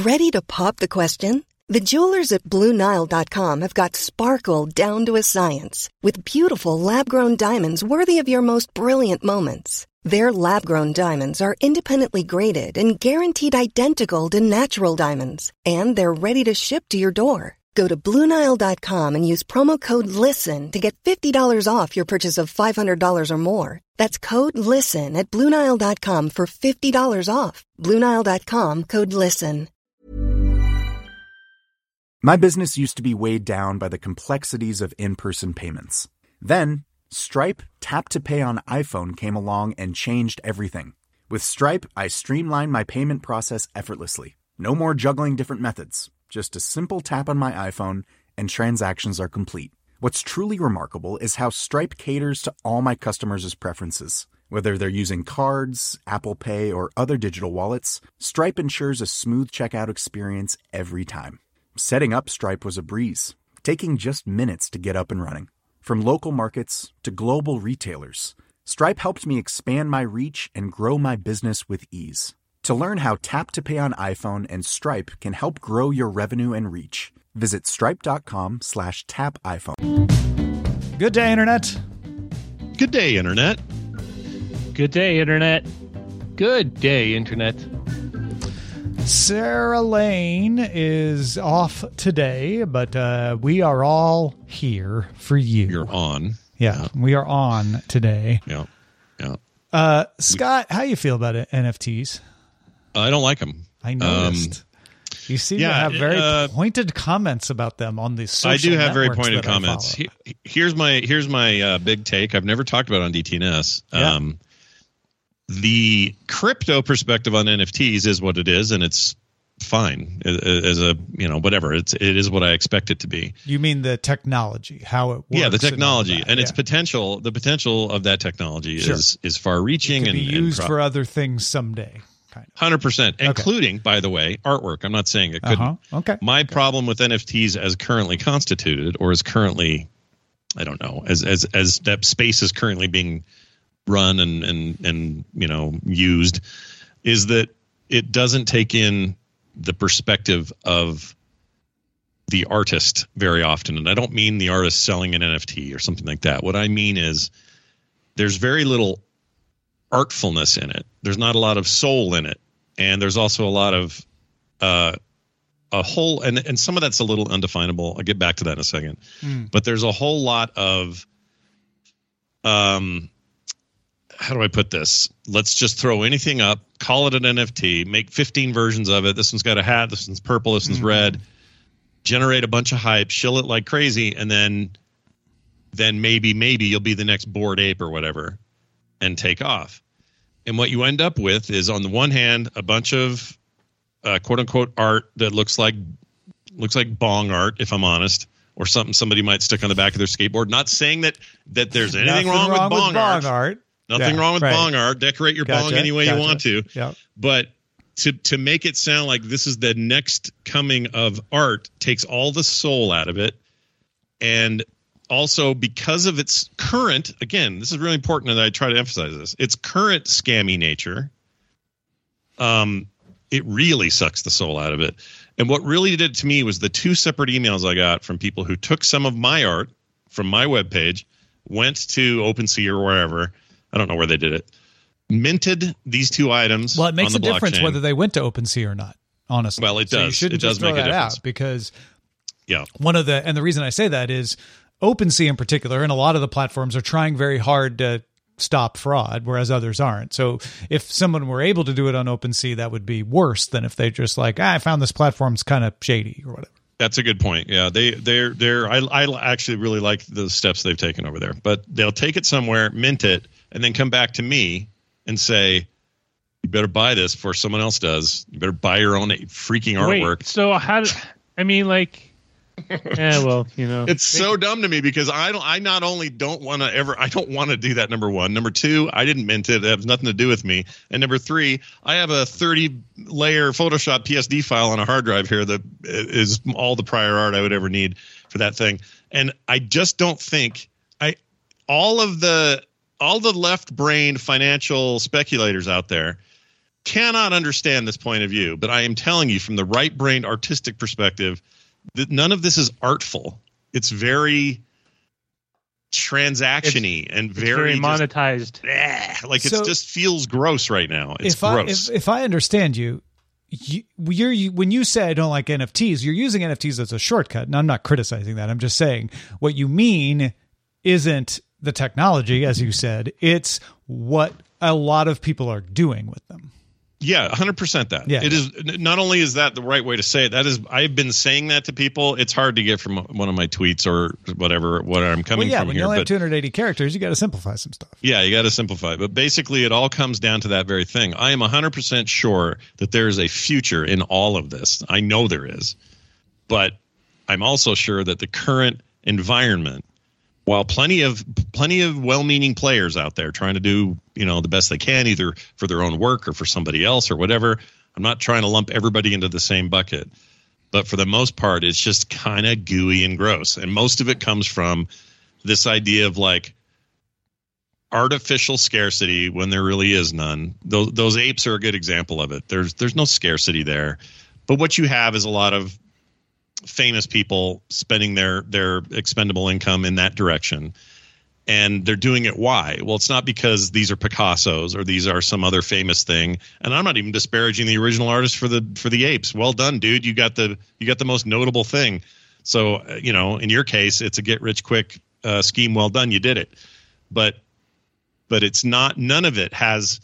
Ready to pop the question? The jewelers at BlueNile.com have got sparkle down to a science with beautiful lab-grown diamonds worthy of your most brilliant moments. Their lab-grown diamonds are independently graded and guaranteed identical to natural diamonds, and they're ready to ship to your door. Go to BlueNile.com and use promo code LISTEN to get $50 off your purchase of $500 or more. That's code LISTEN at BlueNile.com for $50 off. BlueNile.com, code LISTEN. My business used to be weighed down by the complexities of in-person payments. Then, Stripe Tap to Pay on iPhone came along and changed everything. With Stripe, I streamlined my payment process effortlessly. No more juggling different methods. Just a simple tap on my iPhone and transactions are complete. What's truly remarkable is how Stripe caters to all my customers' preferences. Whether they're using cards, Apple Pay, or other digital wallets, Stripe ensures a smooth checkout experience every time. Setting up Stripe was a breeze, taking just minutes to get up and running. From local markets to global retailers, Stripe helped me expand my reach and grow my business with ease. To learn how Tap to Pay on iPhone and Stripe can help grow your revenue and reach, visit stripe.com/tapiphone. Good day, Internet. Good day, Internet. Good day, Internet. Good day, Internet. Sarah Lane is off today, but we are all here for you. You're on. Yeah, we are on today. Yeah. Scott, how you feel about it, NFTs? I don't like them. I noticed. You seem to have very pointed comments about them on the social I do have very networks pointed that I comments. follow. Here's my big take. I've never talked about it on DTNS. Yeah. The crypto perspective on NFTs is what it is, and it's fine as a whatever. It is what I expect it to be. You mean the technology, how it works? Yeah, the technology and its yeah. potential. The potential of that technology Sure. is far-reaching and be used for other things someday. 100%, including, by the way, artwork. I'm not saying it couldn't. Okay. My problem with NFTs as currently constituted, or as currently, I don't know, as that space is currently being run and used, is that it doesn't take in the perspective of the artist very often. And I don't mean the artist selling an NFT or something like that. What I mean is there's very little artfulness in it. There's not a lot of soul in it. And there's also a lot of a whole, and some of that's a little undefinable. I'll get back to that in a second. But there's a whole lot of, how do I put this? Let's just throw anything up, call it an NFT, make 15 versions of it. This one's got a hat. This one's purple. This one's red. Generate a bunch of hype, shill it like crazy, and then maybe you'll be the next Bored Ape or whatever and take off. And what you end up with is, on the one hand, a bunch of quote unquote art that looks like bong art, if I'm honest, or something somebody might stick on the back of their skateboard. Not saying that there's anything wrong with bong art. Nothing wrong with bong art. Decorate your bong any way you want to. Yep. But to make it sound like this is the next coming of art takes all the soul out of it. And also, because of its current, again, this is really important, and I try to emphasize this, its current scammy nature, it really sucks the soul out of it. And what really did it to me was the 2 separate emails I got from people who took some of my art from my webpage, went to OpenSea or wherever, I don't know where they did it, minted these 2 items. Well, it makes on the a difference blockchain. whether they went to OpenSea or not, honestly. Well, it does. So you shouldn't It does just throw make a that difference. out, because Yeah. and the reason I say that is OpenSea in particular, and a lot of the platforms are trying very hard to stop fraud, whereas others aren't. So if someone were able to do it on OpenSea, that would be worse than if they just I found this platform's kind of shady or whatever. That's a good point. Yeah, I actually really like the steps they've taken over there. But they'll take it somewhere, mint it, and then come back to me and say, "You better buy this before someone else does. You better buy your own freaking artwork." Wait, so yeah, well, it's so dumb to me, because I not only don't want to do that. Number one, number two, I didn't mint it. It has nothing to do with me. And number three, I have a 30-layer Photoshop PSD file on a hard drive here that is all the prior art I would ever need for that thing. And I just don't think all the left-brained financial speculators out there cannot understand this point of view, but I am telling you from the right-brained artistic perspective that none of this is artful. It's very transaction-y and very monetized. It just feels gross right now. It's gross. If I understand you, when you say I don't like NFTs, you're using NFTs as a shortcut, and I'm not criticizing that. I'm just saying what you mean isn't the technology, as you said. It's what a lot of people are doing with them. Yeah, 100% that. Yeah. It is. Not only is that the right way to say it, that is, I've been saying that to people. It's hard to get from one of my tweets or whatever, what I'm coming from when here. You only have 280 characters, you got to simplify some stuff. Yeah, you got to simplify. But basically, it all comes down to that very thing. I am 100% sure that there is a future in all of this. I know there is. But I'm also sure that the current environment, while plenty of well-meaning players out there trying to do, the best they can, either for their own work or for somebody else or whatever, I'm not trying to lump everybody into the same bucket. But for the most part, it's just kind of gooey and gross. And most of it comes from this idea of like artificial scarcity when there really is none. Those apes are a good example of it. There's no scarcity there. But what you have is a lot of famous people spending their expendable income in that direction, and they're doing it. Why? Well, it's not because these are Picassos or these are some other famous thing. And I'm not even disparaging the original artist for the apes. Well done, dude. You got the most notable thing. So in your case, it's a get rich quick scheme. Well done, you did it. But it's not. None of it has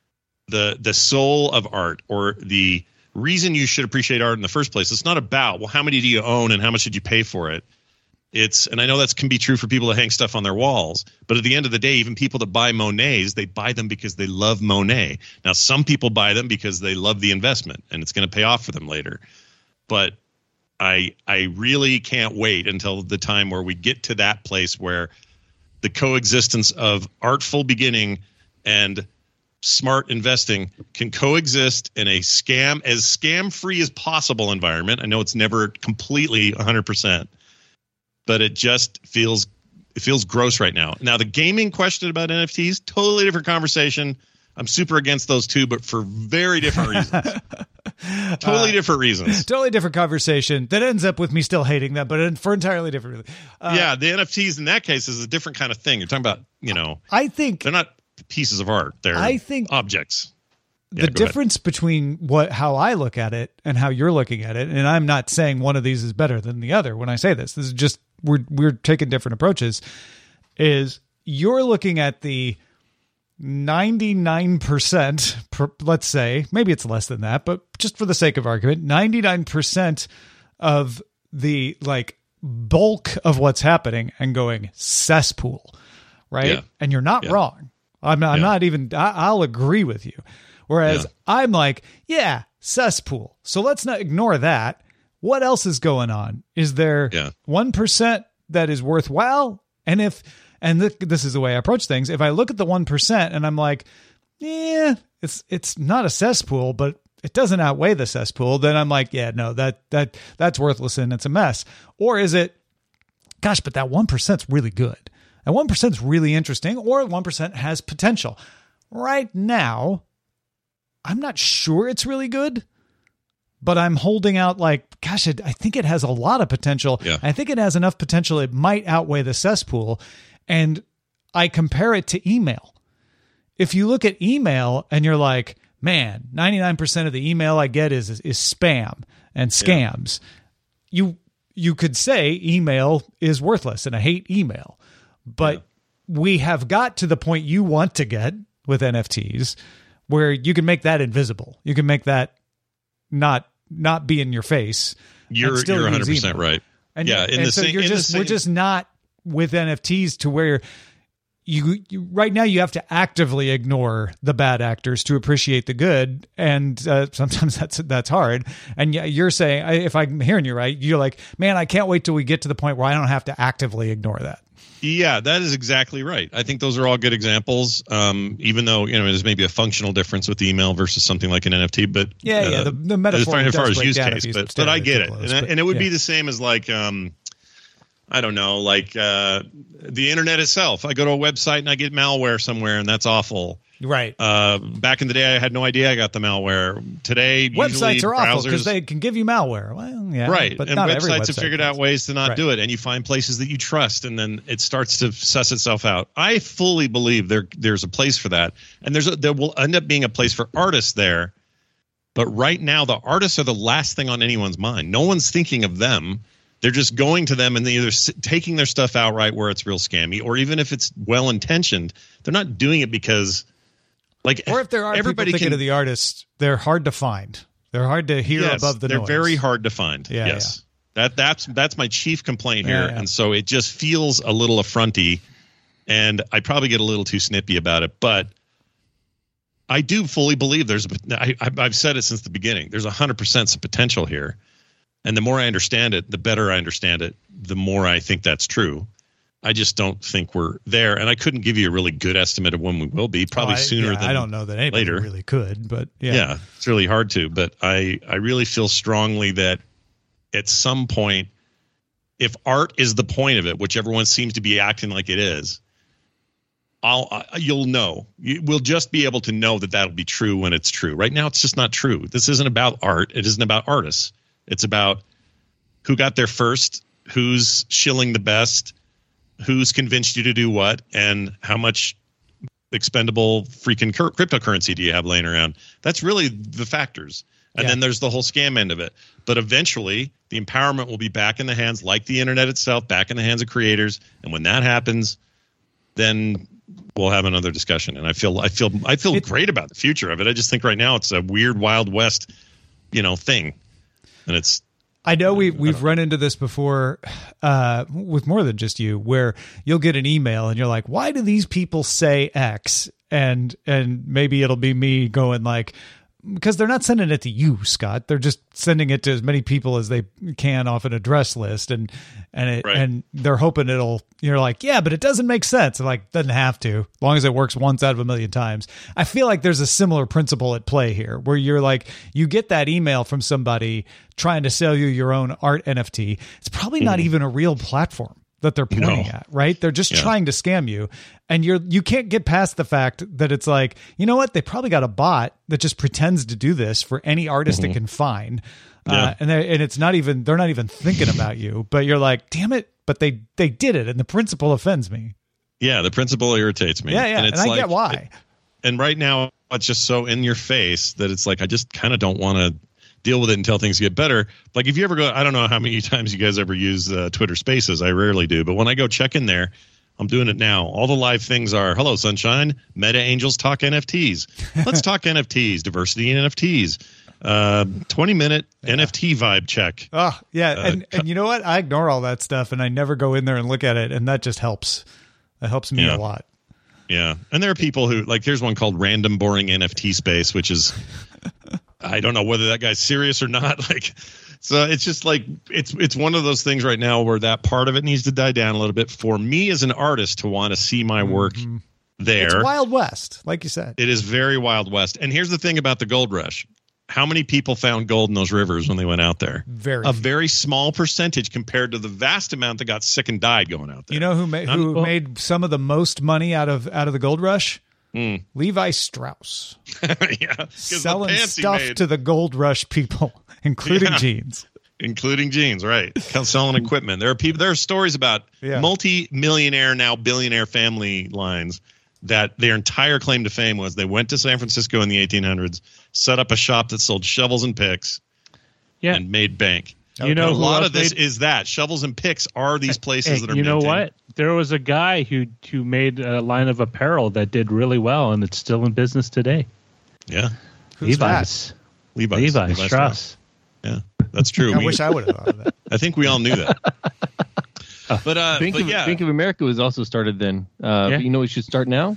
the soul of art or the reason you should appreciate art in the first place. It's not about, well, how many do you own and how much did you pay for it? And I know that can be true for people that hang stuff on their walls, but at the end of the day, even people that buy Monets, they buy them because they love Monet. Now, some people buy them because they love the investment and it's going to pay off for them later. But I really can't wait until the time where we get to that place where the coexistence of artful beginning and smart investing can coexist in a scam-free as possible environment. I know it's never completely 100%, but it just feels gross right now. Now, the gaming question about NFTs, totally different conversation. I'm super against those two, but for very different reasons. Totally different reasons. Totally different conversation that ends up with me still hating them, but for entirely different reasons. Yeah, the NFTs in that case is a different kind of thing. You're talking about, I think they're not pieces of art. They're objects. The difference between how I look at it and how you're looking at it, and I'm not saying one of these is better than the other when I say this. This is just we're taking different approaches. Is you're looking at the 99%, let's say, maybe it's less than that, but just for the sake of argument, 99% of the bulk of what's happening and going cesspool, right? Yeah. And you're not wrong. I'm not even, I'll agree with you. Whereas I'm like, yeah, cesspool. So let's not ignore that. What else is going on? Is there 1% that is worthwhile? And this is the way I approach things. If I look at the 1% and I'm like, yeah, it's not a cesspool, but it doesn't outweigh the cesspool, then I'm like, yeah, no, that's worthless and it's a mess. Or is it, gosh, but that 1%'s really good. That 1%'s really interesting, or 1% has potential. Right now, I'm not sure it's really good, but I'm holding out gosh, I think it has a lot of potential. Yeah. I think it has enough potential. It might outweigh the cesspool. And I compare it to email. If you look at email and you're like, man, 99% of the email I get is spam and scams. Yeah. You could say email is worthless and I hate email. But we have got to the point you want to get with NFTs where you can make that invisible. You can make that not be in your face. You're 100% right. And we're just not with NFTs to where you right now you have to actively ignore the bad actors to appreciate the good, and sometimes that's hard. And you're saying, if I'm hearing you right, you're like, man, I can't wait till we get to the point where I don't have to actively ignore that. Yeah, that is exactly right. I think those are all good examples. Even though there's maybe a functional difference with email versus something like an NFT, but the metaphor as far as use case, but I get it, and it would be the same as I don't know, like the internet itself. I go to a website and I get malware somewhere, and that's awful. Right. Back in the day, I had no idea I got the malware. Today, websites are awful because browsers, they can give you malware. Well, yeah, right. But and not every websites have website figured does. out ways to not do it, and you find places that you trust, and then it starts to suss itself out. I fully believe there's a place for that, and there will end up being a place for artists there. But right now, the artists are the last thing on anyone's mind. No one's thinking of them. They're just going to them and they're either taking their stuff outright where it's real scammy, or even if it's well intentioned, they're not doing it because. Like, or if there are everybody people thinking of the artists, they're hard to find. They're hard to hear above the noise. They're very hard to find. Yeah, yes. Yeah. That's my chief complaint here. Yeah. And so it just feels a little affronty, and I probably get a little too snippy about it. But I do fully believe I've said it since the beginning. There's 100% some potential here. And the more I understand it, the better I understand it, the more I think that's true. I just don't think we're there, and I couldn't give you a really good estimate of when we will be. Probably sooner than I don't know that anybody later. Really could, but yeah, it's really hard to. But I really feel strongly that at some point, if art is the point of it, which everyone seems to be acting like it is, you'll know. We'll just be able to know that that'll be true when it's true. Right now, it's just not true. This isn't about art. It isn't about artists. It's about who got there first, who's shilling the best, who's convinced you to do what, and how much expendable freaking cryptocurrency do you have laying around. That's really the factors. And then there's the whole scam end of it. But eventually, the empowerment will be back in the hands, like the internet itself, back in the hands of creators. And when that happens, then we'll have another discussion. And I feel great about the future of it. I just think right now it's a weird Wild West, thing. And it's. I know we've run into this before with more than just you, where you'll get an email and you're like, why do these people say X? And maybe it'll be me going like, because they're not sending it to you, Scott. They're just sending it to as many people as they can off an address list. And they're hoping you're like, yeah, but it doesn't make sense. And like, doesn't have to, as long as it works once out of a million times. I feel like there's a similar principle at play here where you're like, you get that email from somebody trying to sell you your own art NFT. It's probably not even a real platform that they're pointing at, right? They're just trying to scam you. And you can't get past the fact that it's like, you know what? They probably got a bot that just pretends to do this for any artist it can find. And it's not even, they're not even thinking about you, but you're like, damn it. But they did it. And the principle offends me. Yeah. The principle irritates me. Yeah. Yeah. And I get why. And right now it's just so in your face that it's like, I just kind of don't want to deal with it until things get better. Like if you ever go, I don't know how many times you guys ever use Twitter Spaces. I rarely do, but when I go check in there, I'm doing it now. All the live things are, hello, sunshine, Meta Angels talk NFTs. Let's talk NFTs, diversity in NFTs. 20-minute NFT vibe check. Oh, yeah. And you know what? I ignore all that stuff and I never go in there and look at it. And that just helps. That helps me a lot. Yeah. And there are people who, like, there's one called Random Boring NFT Space, which is, I don't know whether that guy's serious or not. Like, so it's just like, it's one of those things right now where that part of it needs to die down a little bit for me as an artist to want to see my work there. It's Wild West, like you said. It is very Wild West. And here's the thing about the gold rush. How many people found gold in those rivers when they went out there? Very small percentage compared to the vast amount that got sick and died going out there. You know who made some of the most money out of the gold rush? Levi Strauss. Selling stuff to the gold rush people, including jeans. Including jeans, right. Selling equipment. There are stories about multi-millionaire, now billionaire family lines that their entire claim to fame was they went to San Francisco in the 1800s, set up a shop that sold shovels and picks, and made bank. You know, a lot of this is that shovels and picks are these places that are. You know maintained. what? There was a guy who made a line of apparel that did really well, and it's still in business today. Yeah, Levi's Strauss. Yeah, that's true. I wish I would have thought of that. I think we all knew that. But Bank of America was also started then. But you know, we should start now.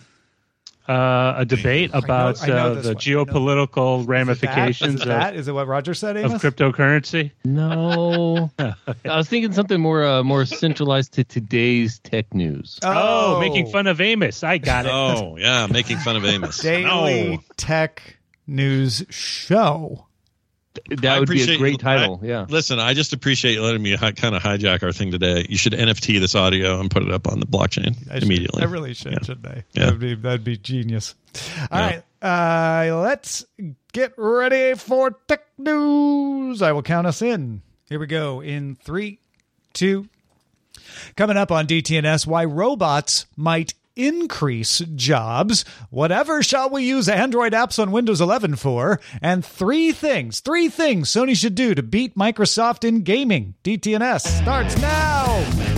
A debate about the geopolitical ramifications. Is it what Roger said, of cryptocurrency? No, I was thinking something more centralized to today's tech news. Oh, making fun of Amos. I got it. Oh, yeah, making fun of Amos. Daily Tech News Show. That would be a great title. Yeah. Listen, I just appreciate you letting me kind of hijack our thing today. You should NFT this audio and put it up on the blockchain immediately. I really should, shouldn't I? Yeah. That'd be genius. All right. Let's get ready for tech news. I will count us in. Here we go. In 3, 2. Coming up on DTNS, why robots might increase jobs. Whatever shall we use Android apps on Windows 11 for? And three things Sony should do to beat Microsoft in gaming. DTNS starts now.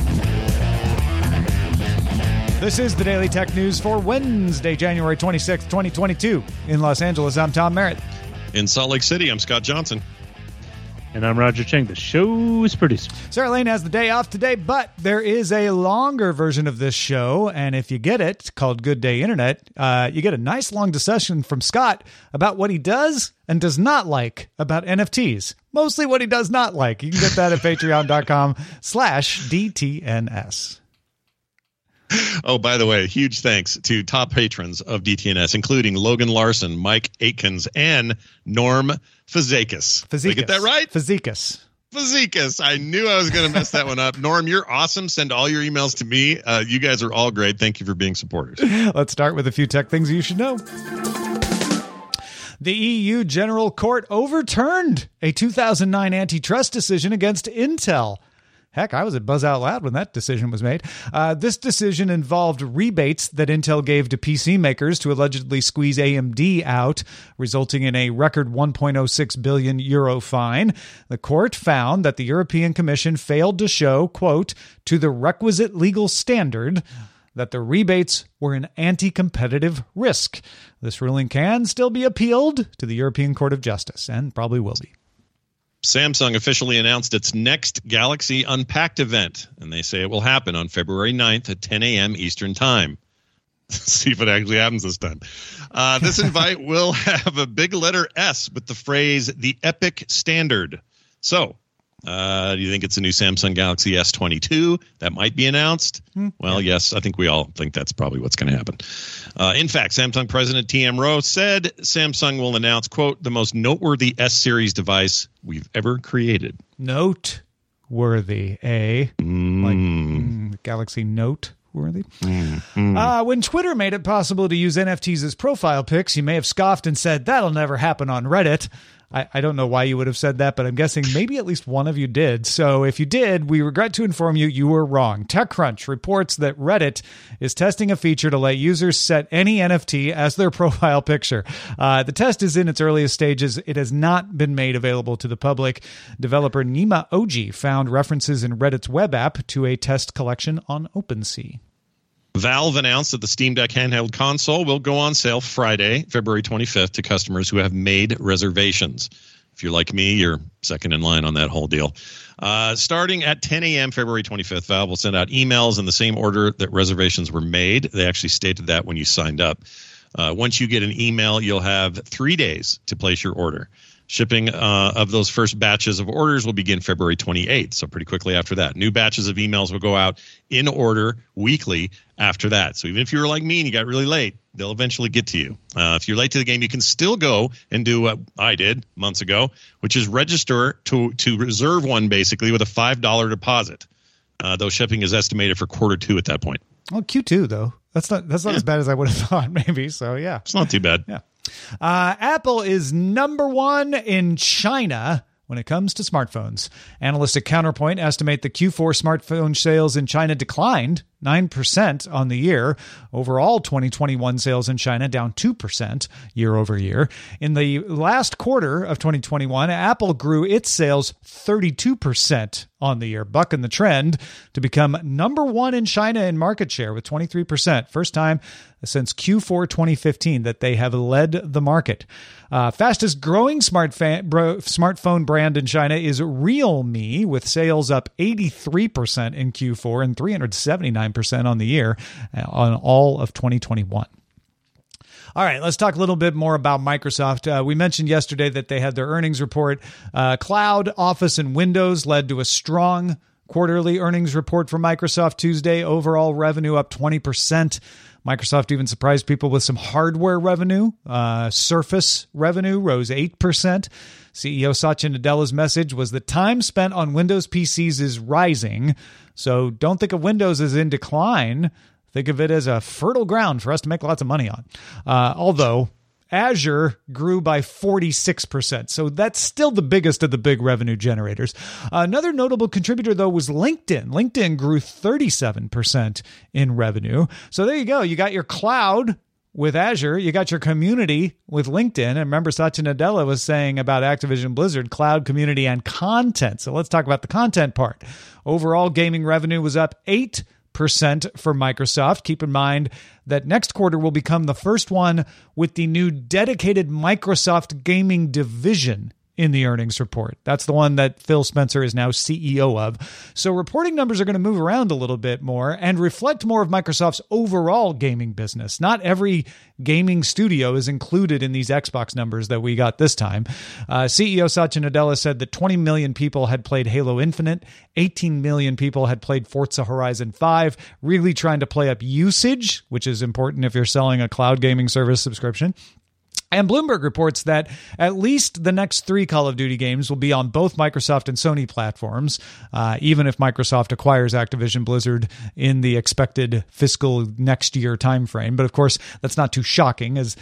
This is the Daily Tech News for Wednesday, January 26th, 2022. In Los Angeles, I'm Tom Merritt. In Salt Lake City, I'm Scott Johnson. And I'm Roger Cheng, the show's producer. Sarah Lane has the day off today, but there is a longer version of this show, and if you get it, called Good Day Internet, you get a nice long discussion from Scott about what he does and does not like about NFTs. Mostly what he does not like. You can get that at patreon.com/DTNS. Oh, by the way, huge thanks to top patrons of DTNS, including Logan Larson, Mike Aitkins, and Norm Fazekis. Did I get that right? Fazekis. I knew I was going to mess that one up. Norm, you're awesome. Send all your emails to me. You guys are all great. Thank you for being supporters. Let's start with a few tech things you should know. The EU General Court overturned a 2009 antitrust decision against Intel. Heck, I was at Buzz Out Loud when that decision was made. This decision involved rebates that Intel gave to PC makers to allegedly squeeze AMD out, resulting in a record €1.06 billion fine. The court found that the European Commission failed to show, quote, to the requisite legal standard that the rebates were an anti-competitive risk. This ruling can still be appealed to the European Court of Justice, and probably will be. Samsung officially announced its next Galaxy Unpacked event, and they say it will happen on February 9th at 10 a.m. Eastern Time. See if it actually happens this time. This invite will have a big letter S with the phrase, the epic standard. So, do you think it's a new Samsung Galaxy S22 that might be announced? Well, yes, I think we all think that's probably what's going to happen. In fact, Samsung President T.M. Rowe said Samsung will announce, quote, the most noteworthy S-series device we've ever created. Noteworthy, eh? Like Galaxy Note worthy. When Twitter made it possible to use NFTs as profile pics, you may have scoffed and said, that'll never happen on Reddit. I don't know why you would have said that, but I'm guessing maybe at least one of you did. So if you did, we regret to inform you, you were wrong. TechCrunch reports that Reddit is testing a feature to let users set any NFT as their profile picture. The test is in its earliest stages. It has not been made available to the public. Developer Nima Oji found references in Reddit's web app to a test collection on OpenSea. Valve announced that the Steam Deck handheld console will go on sale Friday, February 25th, to customers who have made reservations. If you're like me, you're second in line on that whole deal. Starting at 10 a.m. February 25th, Valve will send out emails in the same order that reservations were made. They actually stated that when you signed up. Once you get an email, you'll have 3 days to place your order. Shipping of those first batches of orders will begin February 28th, so pretty quickly after that. New batches of emails will go out in order weekly after that. So even if you were like me and you got really late, they'll eventually get to you. If you're late to the game, you can still go and do what I did months ago, which is register to reserve one basically with a $5 deposit. Though shipping is estimated for Q2 at that point. Well, Q2 though. That's not as bad as I would have thought, maybe. So yeah. It's not too bad. Yeah. Apple is number one in China when it comes to smartphones. Analysts at Counterpoint estimate the Q4 smartphone sales in China declined 9% on the year. Overall, 2021 sales in China down 2% year over year. In the last quarter of 2021, Apple grew its sales 32% on the year, bucking the trend to become number one in China in market share with 23%. First time since Q4 2015 that they have led the market. Fastest growing smartphone brand in China is Realme, with sales up 83% in Q4 and 379% on the year on all of 2021. All right, let's talk a little bit more about Microsoft. We mentioned yesterday that they had their earnings report. Cloud, Office, and Windows led to a strong quarterly earnings report from Microsoft Tuesday. Overall revenue up 20%. Microsoft even surprised people with some hardware revenue. Surface revenue rose 8%. CEO Satya Nadella's message was that time spent on Windows PCs is rising. So don't think of Windows as in decline. Think of it as a fertile ground for us to make lots of money on. Although Azure grew by 46%. So that's still the biggest of the big revenue generators. Another notable contributor, though, was LinkedIn. LinkedIn grew 37% in revenue. So there you go. You got your cloud with Azure. You got your community with LinkedIn. And remember, Satya Nadella was saying about Activision Blizzard, cloud, community, and content. So let's talk about the content part. Overall, gaming revenue was up 8% for Microsoft. Keep in mind that next quarter will become the first one with the new dedicated Microsoft gaming division in the earnings report. That's the one that Phil Spencer is now CEO of. So reporting numbers are going to move around a little bit more and reflect more of Microsoft's overall gaming business. Not every gaming studio is included in these Xbox numbers that we got this time. CEO Satya Nadella said that 20 million people had played Halo Infinite, 18 million people had played Forza Horizon 5, really trying to play up usage, which is important if you're selling a cloud gaming service subscription. And Bloomberg reports that at least the next 3 Call of Duty games will be on both Microsoft and Sony platforms, even if Microsoft acquires Activision Blizzard in the expected fiscal next year timeframe. But of course, that's not too shocking, as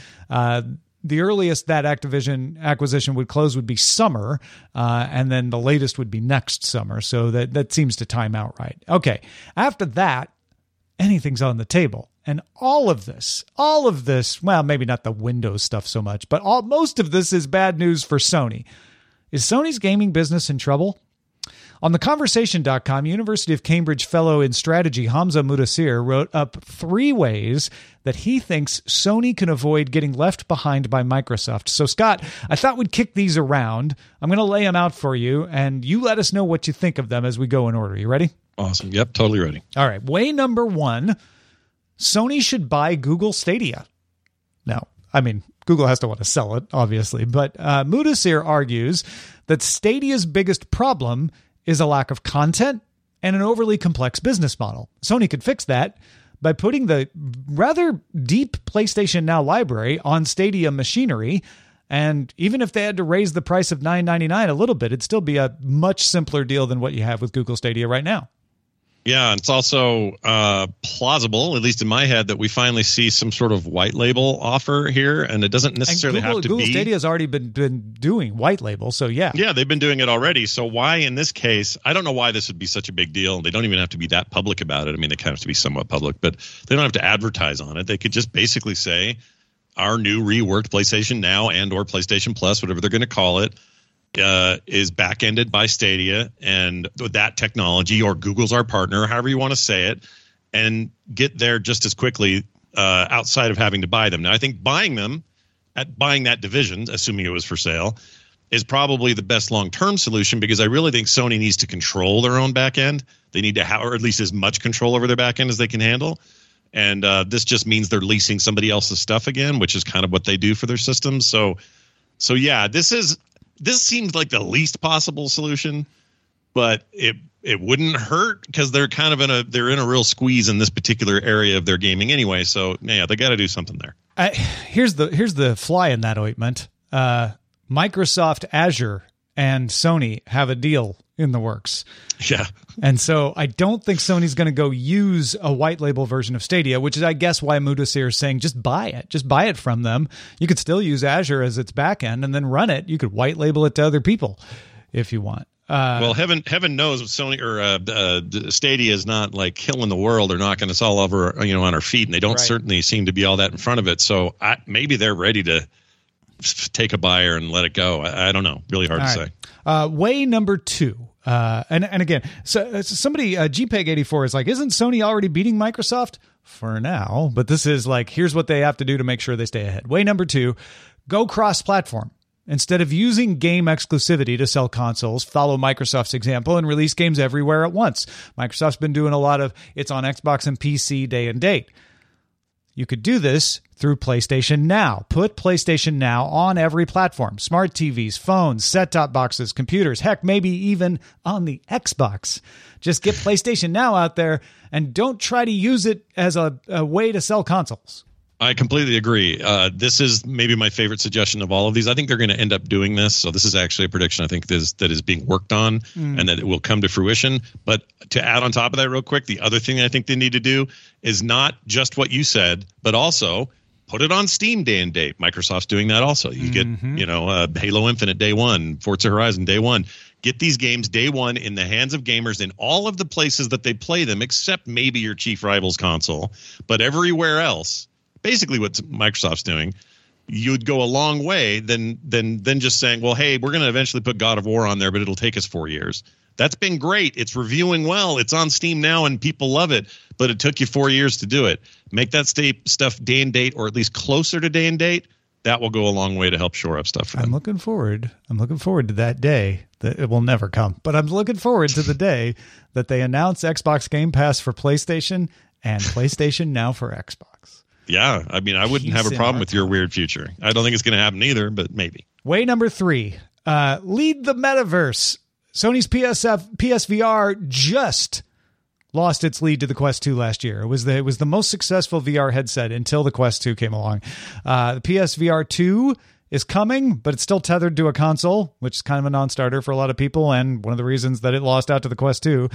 the earliest that Activision acquisition would close would be summer, and then the latest would be next summer. So that seems to time out right. Okay, after that, anything's on the table. And all of this, well, maybe not the Windows stuff so much, but most of this is bad news for Sony. Is Sony's gaming business in trouble? On theconversation.com, University of Cambridge fellow in strategy Hamza Mudassir wrote up 3 ways that he thinks Sony can avoid getting left behind by Microsoft. So, Scott, I thought we'd kick these around. I'm going to lay them out for you, and you let us know what you think of them as we go in order. You ready? Awesome. Yep, totally ready. All right. Way number 1, Sony should buy Google Stadia. Now, I mean, Google has to want to sell it, obviously, but Mudassir argues that Stadia's biggest problem is a lack of content and an overly complex business model. Sony could fix that by putting the rather deep PlayStation Now library on Stadia machinery, and even if they had to raise the price of $9.99 a little bit, it'd still be a much simpler deal than what you have with Google Stadia right now. Yeah, it's also plausible, at least in my head, that we finally see some sort of white label offer here, and it doesn't necessarily have to be. Google Stadia has already been doing white label, so yeah. Yeah, they've been doing it already. So why, in this case, I don't know why this would be such a big deal. They don't even have to be that public about it. I mean, they kind of have to be somewhat public, but they don't have to advertise on it. They could just basically say, our new reworked PlayStation Now and or PlayStation Plus, whatever they're going to call it, is back-ended by Stadia and that technology, or Google's our partner, however you want to say it, and get there just as quickly outside of having to buy them. Now, I think buying that division, assuming it was for sale, is probably the best long-term solution, because I really think Sony needs to control their own back-end. They need to have, or at least as much control over their back-end as they can handle. And this just means they're leasing somebody else's stuff again, which is kind of what they do for their systems. So yeah, this seems like the least possible solution, but it wouldn't hurt, because they're kind of in a real squeeze in this particular area of their gaming anyway. So yeah, they got to do something there. Here's the fly in that ointment. Microsoft Azure and Sony have a deal in the works. Yeah. And so I don't think Sony's going to go use a white label version of Stadia, which is, I guess, why Mudassir is saying just buy it. Just buy it from them. You could still use Azure as its backend and then run it. You could white label it to other people if you want. Well, heaven knows Sony or Stadia is not like killing the world or knocking us all over, on our feet, and they don't certainly seem to be all that in front of it. So maybe they're ready to take a buyer and let it go. I don't know. Really hard to say. Way number 2. And again, so somebody, GPEG84 is like, isn't Sony already beating Microsoft? For now, but this is like, here's what they have to do to make sure they stay ahead. Way number 2, go cross-platform. Instead of using game exclusivity to sell consoles, follow Microsoft's example and release games everywhere at once. Microsoft's been doing a lot of, it's on Xbox and PC day and date. You could do this through PlayStation Now. Put PlayStation Now on every platform. Smart TVs, phones, set-top boxes, computers, heck, maybe even on the Xbox. Just get PlayStation Now out there and don't try to use it as a way to sell consoles. I completely agree. This is maybe my favorite suggestion of all of these. I think they're going to end up doing this. So this is actually a prediction I think that is being worked on and that it will come to fruition. But to add on top of that real quick, the other thing I think they need to do is not just what you said, but also put it on Steam day and date. Microsoft's doing that also. You get, Halo Infinite day one, Forza Horizon day one. Get these games day one in the hands of gamers in all of the places that they play them, except maybe your chief rival's console. But everywhere else, basically what Microsoft's doing, you'd go a long way than just saying, well, hey, we're going to eventually put God of War on there, but it'll take us 4 years. That's been great. It's reviewing well. It's on Steam now, and people love it, but it took you 4 years to do it. Make that stuff day and date, or at least closer to day and date. That will go a long way to help shore up stuff for them. I'm looking forward to that day. That it will never come, but I'm looking forward to the day that they announce Xbox Game Pass for PlayStation and PlayStation Now for Xbox. Yeah, I mean, I wouldn't have a problem with your weird future. I don't think it's going to happen either, but maybe. Way number 3, lead the metaverse. Sony's PSVR just lost its lead to the Quest 2 last year. It was the most successful VR headset until the Quest 2 came along. The PSVR 2 is coming, but it's still tethered to a console, which is kind of a non-starter for a lot of people, and one of the reasons that it lost out to the Quest 2.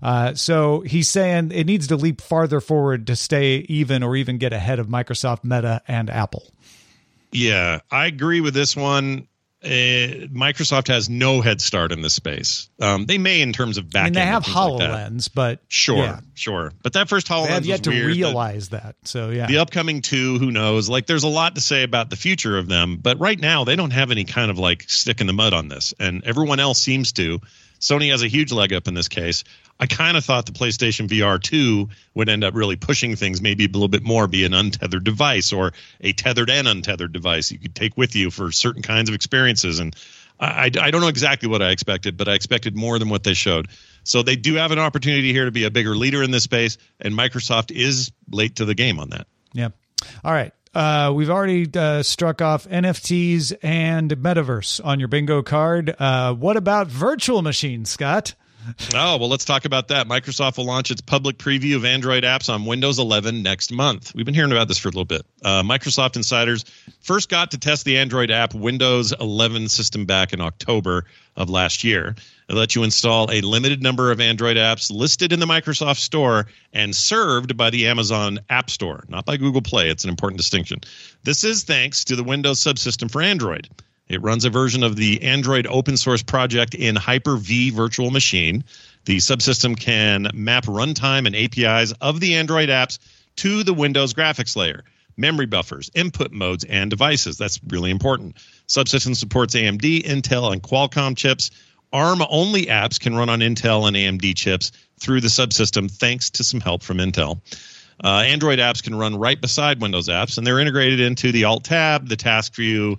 So he's saying it needs to leap farther forward to stay even or even get ahead of Microsoft, Meta, and Apple. Yeah, I agree with this one. Microsoft has no head start in this space. They may in terms of back end. They have HoloLens, but sure. But that first HoloLens, they have yet to weird. realize that. So yeah, the upcoming 2, who knows? Like, there's a lot to say about the future of them, but right now they don't have any kind of like stick in the mud on this, and everyone else seems to. Sony has a huge leg up in this case. I kind of thought the PlayStation VR 2 would end up really pushing things maybe a little bit more, be an untethered device or a tethered and untethered device you could take with you for certain kinds of experiences. And I don't know exactly what I expected, but I expected more than what they showed. So they do have an opportunity here to be a bigger leader in this space, and Microsoft is late to the game on that. Yeah. All right. We've already struck off NFTs and metaverse on your bingo card. What about virtual machines, Scott? Oh, well, let's talk about that. Microsoft will launch its public preview of Android apps on Windows 11 next month. We've been hearing about this for a little bit. Microsoft insiders first got to test the Android app Windows 11 system back in October of last year. It lets you install a limited number of Android apps listed in the Microsoft Store and served by the Amazon App Store, not by Google Play. It's an important distinction. This is thanks to the Windows subsystem for Android. It runs a version of the Android open source project in Hyper-V Virtual Machine. The subsystem can map runtime and APIs of the Android apps to the Windows graphics layer, memory buffers, input modes, and devices. That's really important. Subsystem supports AMD, Intel, and Qualcomm chips. ARM-only apps can run on Intel and AMD chips through the subsystem, thanks to some help from Intel. Android apps can run right beside Windows apps, and they're integrated into the Alt-Tab, the task view.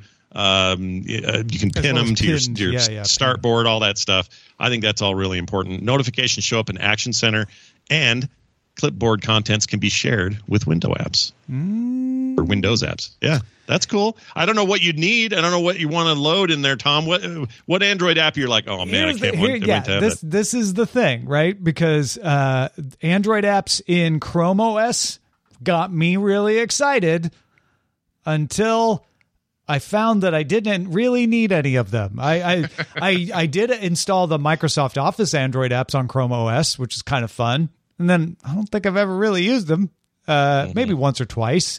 You can pin them to your start board, all that stuff. I think that's all really important. Notifications show up in Action Center, and clipboard contents can be shared with Windows apps or Windows apps. Yeah, that's cool. I don't know what you'd need. I don't know what you want to load in there, Tom. What Android app you're like, oh man, I can't wait to have that. This is the thing, right? Because Android apps in Chrome OS got me really excited until I found that I didn't really need any of them. I did install the Microsoft Office Android apps on Chrome OS, which is kind of fun. And then I don't think I've ever really used them. Maybe once or twice.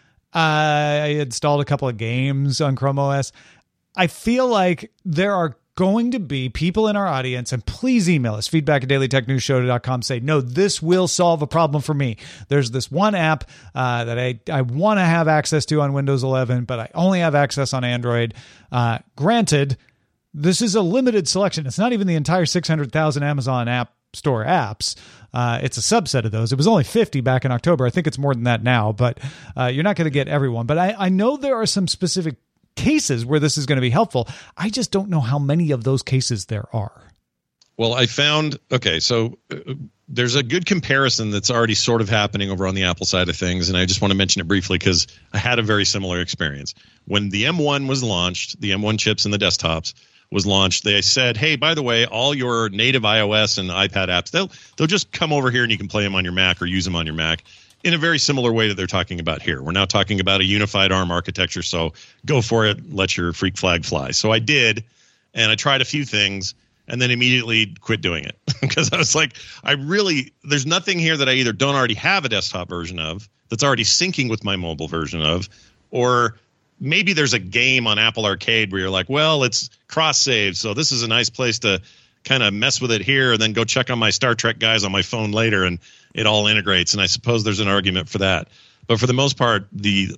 I installed a couple of games on Chrome OS. I feel like there are going to be people in our audience, and please email us, feedback@dailytechnewsshow.com, say, no, this will solve a problem for me. There's this one app that I want to have access to on Windows 11, but I only have access on Android. Granted, this is a limited selection. It's not even the entire 600,000 Amazon App Store apps. It's a subset of those. It was only 50 back in October. I think it's more than that now, but you're not going to get everyone. But I know there are some specific cases where this is going to be helpful. I just don't know how many of those cases there are. Well, I found, okay, so there's a good comparison that's already sort of happening over on the Apple side of things, and I just want to mention it briefly because I had a very similar experience. When the M1 was launched, the M1 chips in the desktops was launched, they said, hey, by the way, all your native iOS and iPad apps, they'll just come over here and you can play them on your Mac or use them on your Mac in a very similar way that they're talking about here. We're now talking about a unified ARM architecture, so go for it, let your freak flag fly. So I did, and I tried a few things, and then immediately quit doing it because I was like, there's nothing here that I either don't already have a desktop version of that's already syncing with my mobile version of, or maybe there's a game on Apple Arcade where you're like, well, it's cross-save, so this is a nice place to kind of mess with it here and then go check on my Star Trek guys on my phone later, and it all integrates. And I suppose there's an argument for that. But for the most part, the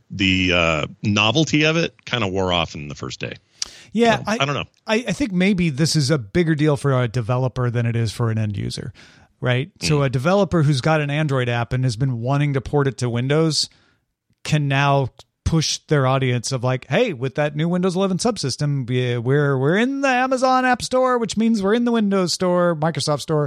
novelty of it kind of wore off in the first day. Yeah, so, I don't know. I think maybe this is a bigger deal for a developer than it is for an end user, right? So a developer who's got an Android app and has been wanting to port it to Windows can now push their audience of like, hey, with that new Windows 11 subsystem, we're in the Amazon App Store, which means we're in the Windows Store, Microsoft Store.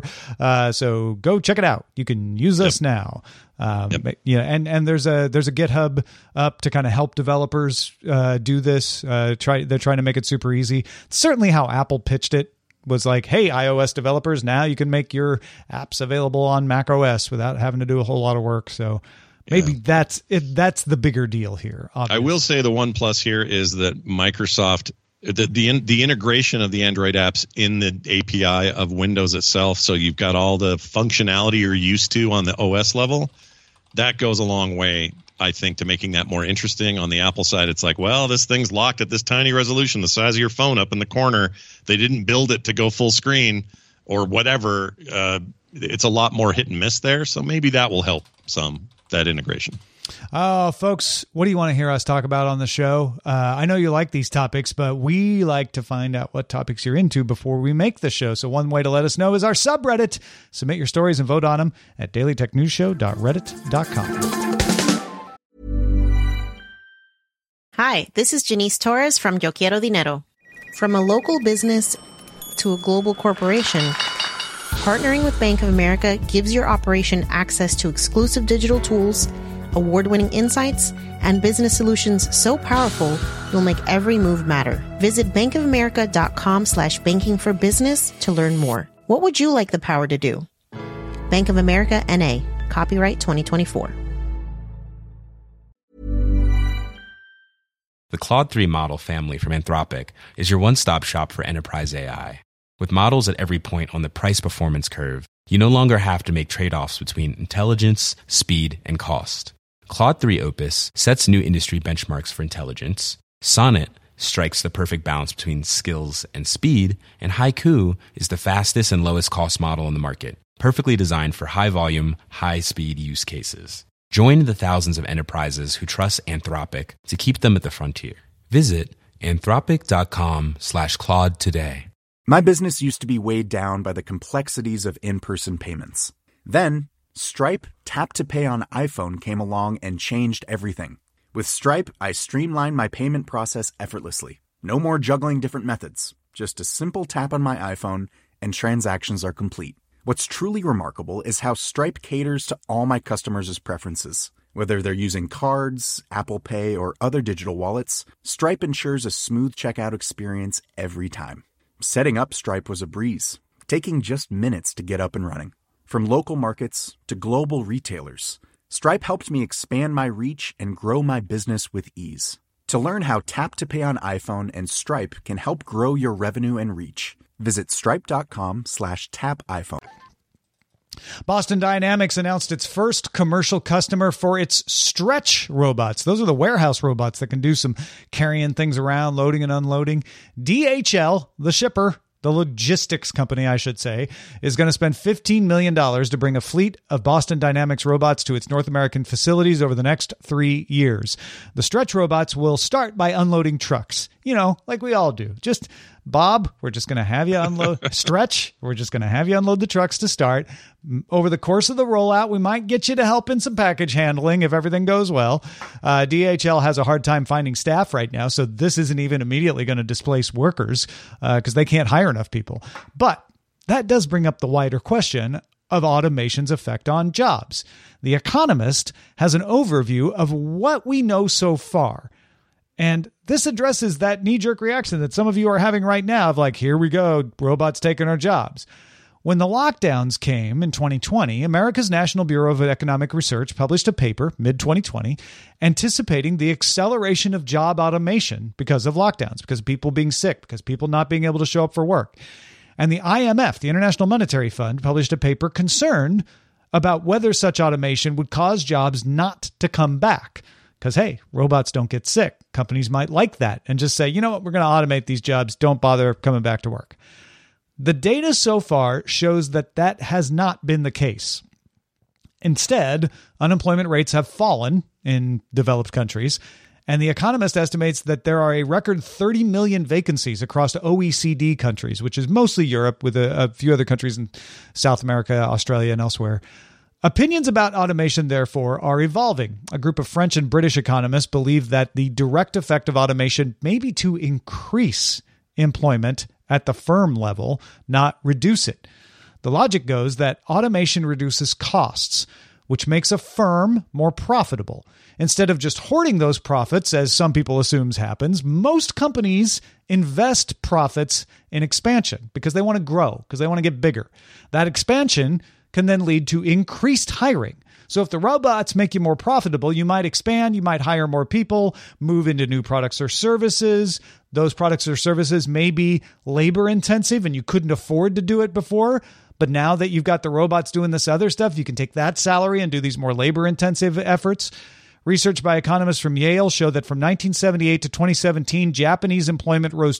So go check it out. You can use us now. Yeah, and there's a GitHub up to kind of help developers do this. They're trying to make it super easy. It's certainly how Apple pitched it. Was like, hey, iOS developers, now you can make your apps available on Mac OS without having to do a whole lot of work. So maybe that's it. That's the bigger deal here. Obviously. I will say the one plus here is that Microsoft, the integration of the Android apps in the API of Windows itself, so you've got all the functionality you're used to on the OS level, that goes a long way, I think, to making that more interesting. On the Apple side, it's like, well, this thing's locked at this tiny resolution, the size of your phone up in the corner. They didn't build it to go full screen or whatever. It's a lot more hit and miss there, so maybe that will help some. That integration. Oh, folks, what do you want to hear us talk about on the show? I know you like these topics, but we like to find out what topics you're into before we make the show. So one way to let us know is our subreddit. Submit your stories and vote on them at dailytechnewsshow.reddit.com. Hi, this is Janice Torres from Yo Quiero Dinero. From a local business to a global corporation, partnering with Bank of America gives your operation access to exclusive digital tools, award-winning insights, and business solutions so powerful you'll make every move matter. Visit bankofamerica.com/banking for business to learn more. What would you like the power to do? Bank of America, N.A. Copyright 2024. The Claude 3 model family from Anthropic is your one-stop shop for enterprise AI. With models at every point on the price-performance curve, you no longer have to make trade-offs between intelligence, speed, and cost. Claude 3 Opus sets new industry benchmarks for intelligence. Sonnet strikes the perfect balance between skills and speed. And Haiku is the fastest and lowest cost model in the market, perfectly designed for high-volume, high-speed use cases. Join the thousands of enterprises who trust Anthropic to keep them at the frontier. Visit anthropic.com/Claude today. My business used to be weighed down by the complexities of in-person payments. Then, Stripe Tap to Pay on iPhone came along and changed everything. With Stripe, I streamlined my payment process effortlessly. No more juggling different methods. Just a simple tap on my iPhone and transactions are complete. What's truly remarkable is how Stripe caters to all my customers' preferences. Whether they're using cards, Apple Pay, or other digital wallets, Stripe ensures a smooth checkout experience every time. Setting up Stripe was a breeze, taking just minutes to get up and running. From local markets to global retailers, Stripe helped me expand my reach and grow my business with ease. To learn how Tap to Pay on iPhone and Stripe can help grow your revenue and reach, visit stripe.com/tapiphone. Boston Dynamics announced its first commercial customer for its Stretch robots. Those are the warehouse robots that can do some carrying things around, loading and unloading. DHL, the shipper, the logistics company, I should say, is going to spend $15 million to bring a fleet of Boston Dynamics robots to its North American facilities over the next 3 years. The Stretch robots will start by unloading trucks. You know, like we all do. Just, Bob, we're just going to have you unload. Stretch, we're just going to have you unload the trucks to start. Over the course of the rollout, we might get you to help in some package handling if everything goes well. DHL has a hard time finding staff right now, so this isn't even immediately going to displace workers because they can't hire enough people. But that does bring up the wider question of automation's effect on jobs. The Economist has an overview of what we know so far. And this addresses that knee-jerk reaction that some of you are having right now of like, here we go, robots taking our jobs. When the lockdowns came in 2020, America's National Bureau of Economic Research published a paper, mid-2020, anticipating the acceleration of job automation because of lockdowns, because of people being sick, because of people not being able to show up for work. And the IMF, the International Monetary Fund, published a paper concerned about whether such automation would cause jobs not to come back. Because, hey, robots don't get sick. Companies might like that and just say, you know what, we're going to automate these jobs. Don't bother coming back to work. The data so far shows that that has not been the case. Instead, unemployment rates have fallen in developed countries, and The Economist estimates that there are a record 30 million vacancies across OECD countries, which is mostly Europe, with a few other countries in South America, Australia, and elsewhere. Opinions about automation, therefore, are evolving. A group of French and British economists believe that the direct effect of automation may be to increase employment at the firm level, not reduce it. The logic goes that automation reduces costs, which makes a firm more profitable. Instead of just hoarding those profits, as some people assume happens, most companies invest profits in expansion because they want to grow, because they want to get bigger. That expansion can then lead to increased hiring. So if the robots make you more profitable, you might expand, you might hire more people, move into new products or services. Those products or services may be labor intensive and you couldn't afford to do it before. But now that you've got the robots doing this other stuff, you can take that salary and do these more labor intensive efforts. Research by economists from Yale showed that from 1978 to 2017, Japanese employment rose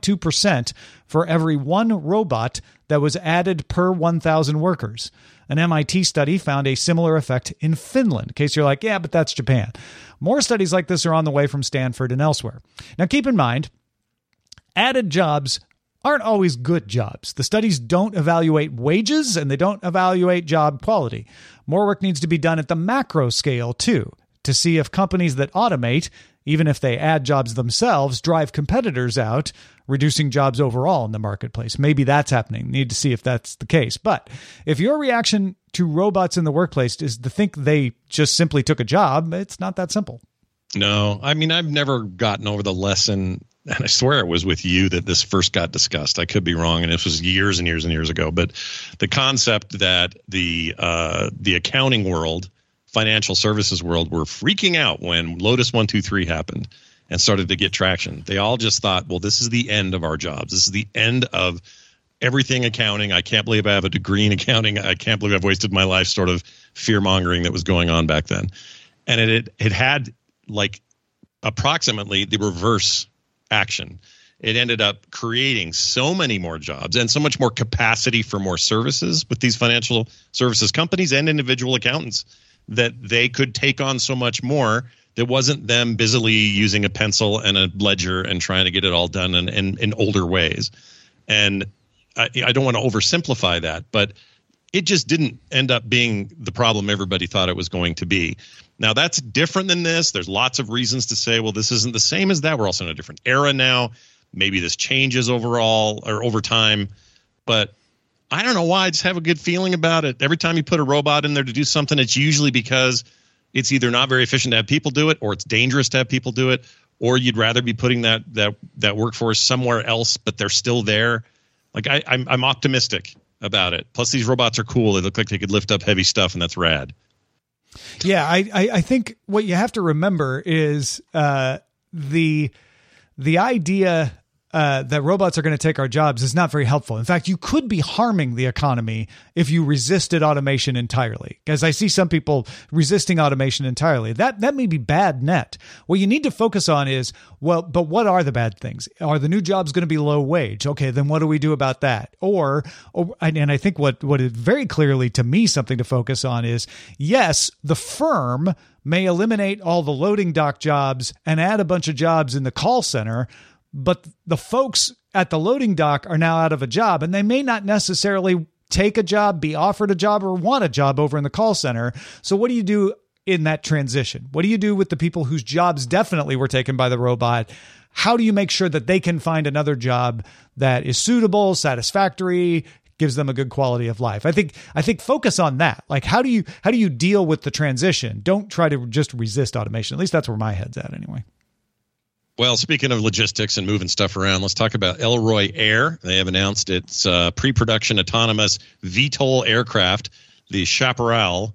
2.2% for every one robot that was added per 1,000 workers. An MIT study found a similar effect in Finland. In case you're like, yeah, but that's Japan. More studies like this are on the way from Stanford and elsewhere. Now, keep in mind, added jobs aren't always good jobs. The studies don't evaluate wages and they don't evaluate job quality. More work needs to be done at the macro scale, too, to see if companies that automate, even if they add jobs themselves, drive competitors out, reducing jobs overall in the marketplace. Maybe that's happening. Need to see if that's the case. But if your reaction to robots in the workplace is to think they just simply took a job, it's not that simple. No, I mean, I've never gotten over the lesson, and I swear it was with you that this first got discussed. I could be wrong, and this was years and years and years ago. But the concept that the accounting world, financial services world, were freaking out when Lotus 1-2-3 happened and started to get traction. They all just thought, well, this is the end of our jobs. This is the end of everything accounting. I can't believe I have a degree in accounting. I can't believe I've wasted my life, sort of fear-mongering that was going on back then. And it had like approximately the reverse action. It ended up creating so many more jobs and so much more capacity for more services with these financial services companies and individual accountants that they could take on so much more. That wasn't them busily using a pencil and a ledger and trying to get it all done in older ways. And I don't want to oversimplify that, but it just didn't end up being the problem everybody thought it was going to be. Now, that's different than this. There's lots of reasons to say, well, this isn't the same as that. We're also in a different era now. Maybe this changes overall or over time. But I don't know why. I just have a good feeling about it. Every time you put a robot in there to do something, it's usually because it's either not very efficient to have people do it, or it's dangerous to have people do it, or you'd rather be putting that workforce somewhere else, but they're still there. Like I'm optimistic about it. Plus, these robots are cool. They look like they could lift up heavy stuff, and that's rad. Yeah, I think what you have to remember is the idea that robots are going to take our jobs is not very helpful. In fact, you could be harming the economy if you resisted automation entirely. Because I see some people resisting automation entirely. That may be bad net. What you need to focus on is, well, but what are the bad things? Are the new jobs going to be low wage? Okay, then what do we do about that? And I think what is very clearly to me something to focus on is, yes, the firm may eliminate all the loading dock jobs and add a bunch of jobs in the call center, but the folks at the loading dock are now out of a job, and they may not necessarily take a job, be offered a job, or want a job over in the call center. So what do you do in that transition? What do you do with the people whose jobs definitely were taken by the robot? How do you make sure that they can find another job that is suitable, satisfactory, gives them a good quality of life. I think focus on that. Like, how do you deal with the transition? Don't try to just resist automation. At least that's where my head's at anyway. Well, speaking of logistics and moving stuff around, let's talk about Elroy Air. They have announced its pre-production autonomous VTOL aircraft, the Chaparral.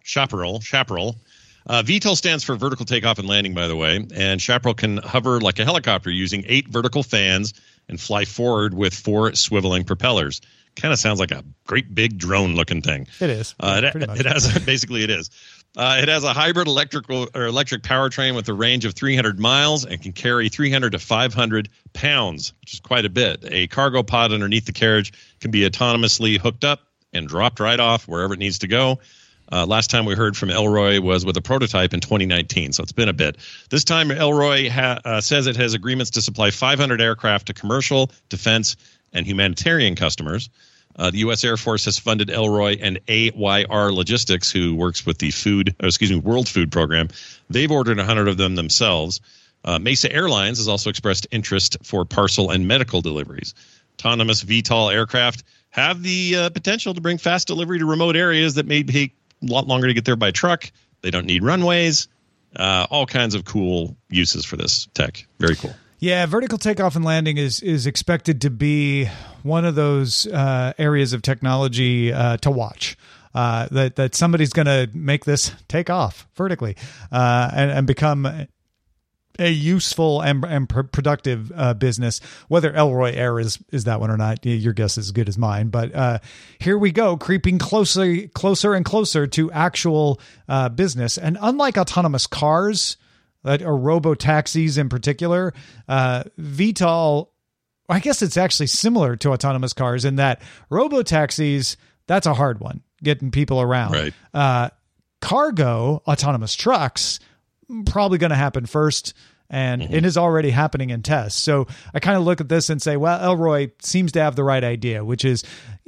VTOL stands for vertical takeoff and landing, by the way, and Chaparral can hover like a helicopter using 8 vertical fans and fly forward with 4 swiveling propellers. Kind of sounds like a great big drone-looking thing. It is. It has basically it is. It has a hybrid electric powertrain with a range of 300 miles and can carry 300 to 500 pounds, which is quite a bit. A cargo pod underneath the carriage can be autonomously hooked up and dropped right off wherever it needs to go. Last time we heard from Elroy was with a prototype in 2019, so it's been a bit. This time, Elroy says it has agreements to supply 500 aircraft to commercial, defense, and humanitarian customers. The U.S. Air Force has funded Elroy and AYR Logistics, who works with the World Food Program. They've ordered 100 of them themselves. Mesa Airlines has also expressed interest for parcel and medical deliveries. Autonomous VTOL aircraft have the potential to bring fast delivery to remote areas that may take a lot longer to get there by truck. They don't need runways. All kinds of cool uses for this tech. Very cool. Yeah, vertical takeoff and landing is expected to be one of those areas of technology to watch. That somebody's going to make this take off vertically and become a useful and productive business. Whether Elroy Air is that one or not, your guess is as good as mine. But here we go, creeping closer and closer to actual business. And unlike autonomous cars, or robo-taxis in particular, VTOL, I guess it's actually similar to autonomous cars in that robo-taxis, that's a hard one, getting people around. Right. Cargo, autonomous trucks, probably going to happen first, and it is already happening in tests. So I kind of look at this and say, well, Elroy seems to have the right idea, which is,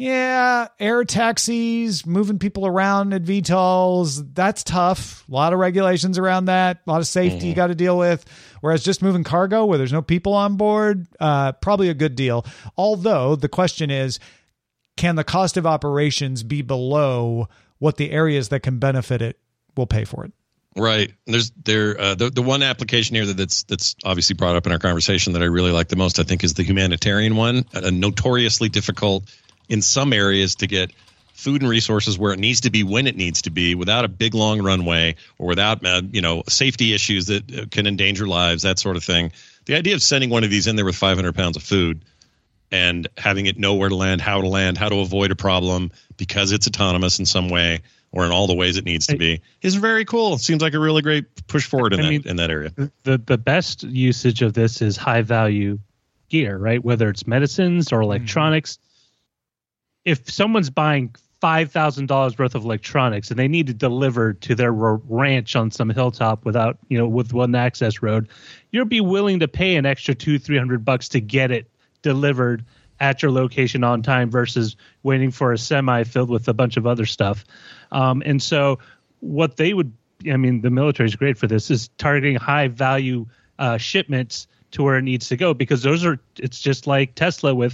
air taxis, moving people around at VTOLs, that's tough. A lot of regulations around that, a lot of safety you got to deal with. Whereas just moving cargo where there's no people on board, probably a good deal. Although the question is, can the cost of operations be below what the areas that can benefit it will pay for it? Right. There's the one application here that's obviously brought up in our conversation that I really like the most, I think, is the humanitarian one. Notoriously difficult in some areas to get food and resources where it needs to be when it needs to be without a big long runway or without safety issues that can endanger lives, that sort of thing. The idea of sending one of these in there with 500 pounds of food and having it know where to land, how to avoid a problem because it's autonomous in some way or in all the ways it needs to be is very cool. It seems like a really great push forward in that area. The best usage of this is high value gear, right? Whether it's medicines or electronics. If someone's buying $5,000 worth of electronics and they need to deliver to their ranch on some hilltop without, with one access road, you'll be willing to pay an extra $200-300 to get it delivered at your location on time versus waiting for a semi filled with a bunch of other stuff. And so what they would, the military is great for this, is targeting high value shipments to where it needs to go, because it's just like Tesla with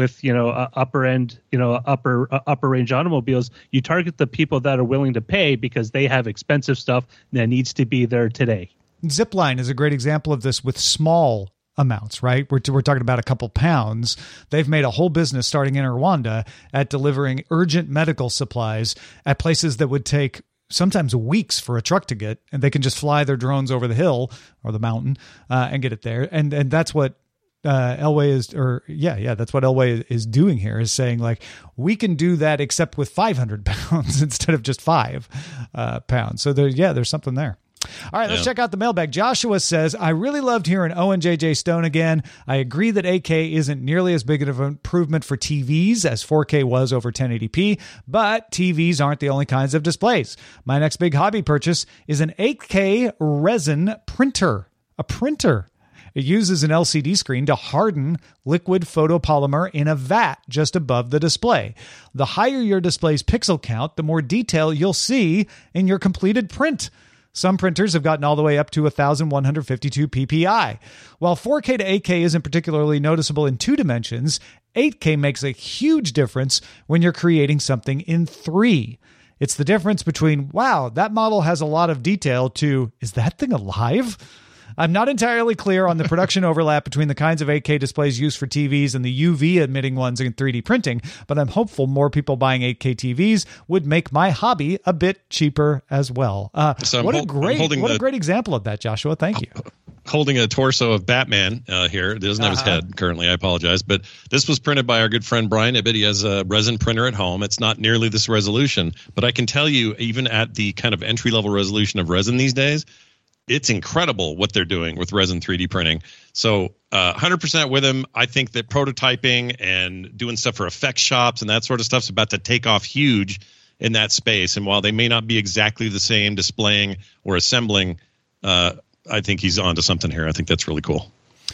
upper end, upper range automobiles. You target the people that are willing to pay because they have expensive stuff that needs to be there today. Zipline is a great example of this with small amounts, right? We're talking about a couple pounds. They've made a whole business starting in Rwanda at delivering urgent medical supplies at places that would take sometimes weeks for a truck to get, and they can just fly their drones over the hill or the mountain and get it there. And that's what Elway that's what Elway is doing here, is saying, like, we can do that except with 500 pounds instead of just 5 pounds. So there's something there. All right, let's check out the mailbag. Joshua says, I really loved hearing Owen J.J. Stone again. I agree that 8K isn't nearly as big of an improvement for TVs as 4K was over 1080p, but TVs aren't the only kinds of displays. My next big hobby purchase is an 8K resin printer. A printer. It uses an LCD screen to harden liquid photopolymer in a vat just above the display. The higher your display's pixel count, the more detail you'll see in your completed print. Some printers have gotten all the way up to 1,152 ppi. While 4K to 8K isn't particularly noticeable in 2 dimensions, 8K makes a huge difference when you're creating something in 3. It's the difference between, wow, that model has a lot of detail, to, is that thing alive? I'm not entirely clear on the production overlap between the kinds of 8K displays used for TVs and the UV emitting ones in 3D printing, but I'm hopeful more people buying 8K TVs would make my hobby a bit cheaper as well. What a great example of that, Joshua. Thank you. Holding a torso of Batman here. It doesn't have his head currently. I apologize. But this was printed by our good friend Brian Ibbett. He has a resin printer at home. It's not nearly this resolution, but I can tell you, even at the kind of entry-level resolution of resin these days, it's incredible what they're doing with resin 3D printing. So 100% with him. I think that prototyping and doing stuff for effects shops and that sort of stuff is about to take off huge in that space. And while they may not be exactly the same displaying or assembling, I think he's onto something here. I think that's really cool.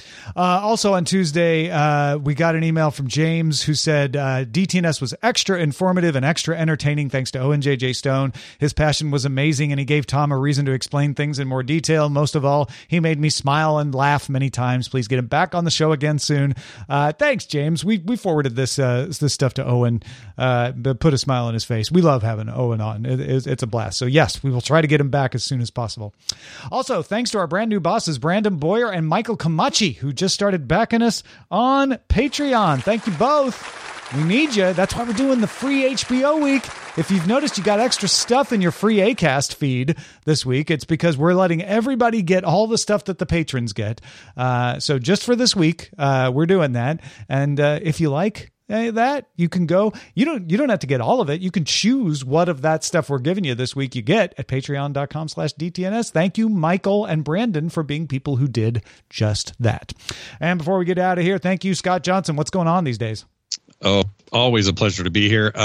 Also on Tuesday, we got an email from James who said DTNS was extra informative and extra entertaining thanks to Owen J.J. Stone. His passion was amazing, and he gave Tom a reason to explain things in more detail. Most of all, he made me smile and laugh many times. Please get him back on the show again soon. Thanks, James. We forwarded this stuff to Owen, but put a smile on his face. We love having Owen on. It's a blast. So yes, we will try to get him back as soon as possible. Also, thanks to our brand new bosses, Brandon Boyer and Michael Camachi, who just started backing us on Patreon. Thank you both. We need you. That's why we're doing the free HBO week. If you've noticed you got extra stuff in your free Acast feed this week, it's because we're letting everybody get all the stuff that the patrons get. So just for this week, we're doing that. And if you like that, you can go. You don't have to get all of it. You can choose what of that stuff we're giving you this week you get at patreon.com/DTNS. Thank you, Michael and Brandon, for being people who did just that. And before we get out of here, thank you, Scott Johnson. What's going on these days? Oh, always a pleasure to be here.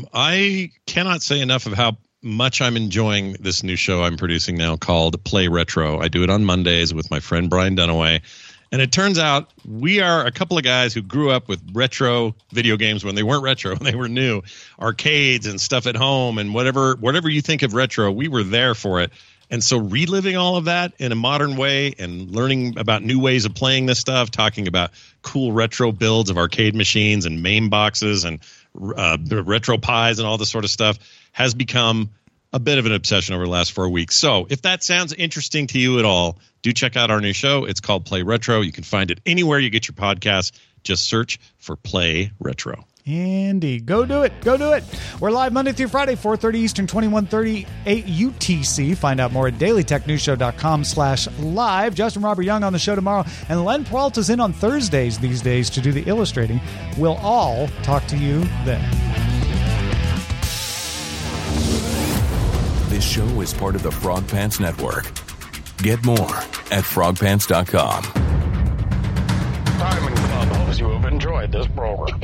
I cannot say enough of how much I'm enjoying this new show I'm producing now called Play Retro. I do it on Mondays with my friend Brian Dunaway. And it turns out we are a couple of guys who grew up with retro video games when they weren't retro, when they were new, arcades and stuff at home and whatever you think of retro, we were there for it. And so reliving all of that in a modern way and learning about new ways of playing this stuff, talking about cool retro builds of arcade machines and MAME boxes and retro pies and all this sort of stuff has become a bit of an obsession over the last 4 weeks. So if that sounds interesting to you at all, do check out our new show. It's called Play Retro. You can find it anywhere you get your podcasts. Just search for Play Retro. Indeed. Go do it. Go do it. We're live Monday through Friday, 4:30 Eastern, 21:30 UTC. Find out more at dailytechnewsshow.com/live. Justin Robert Young on the show tomorrow. And Len Peralta's in on Thursdays these days to do the illustrating. We'll all talk to you then. This show is part of the Frog Pants Network. Get more at frogpants.com. Diamond Club hopes you have enjoyed this program.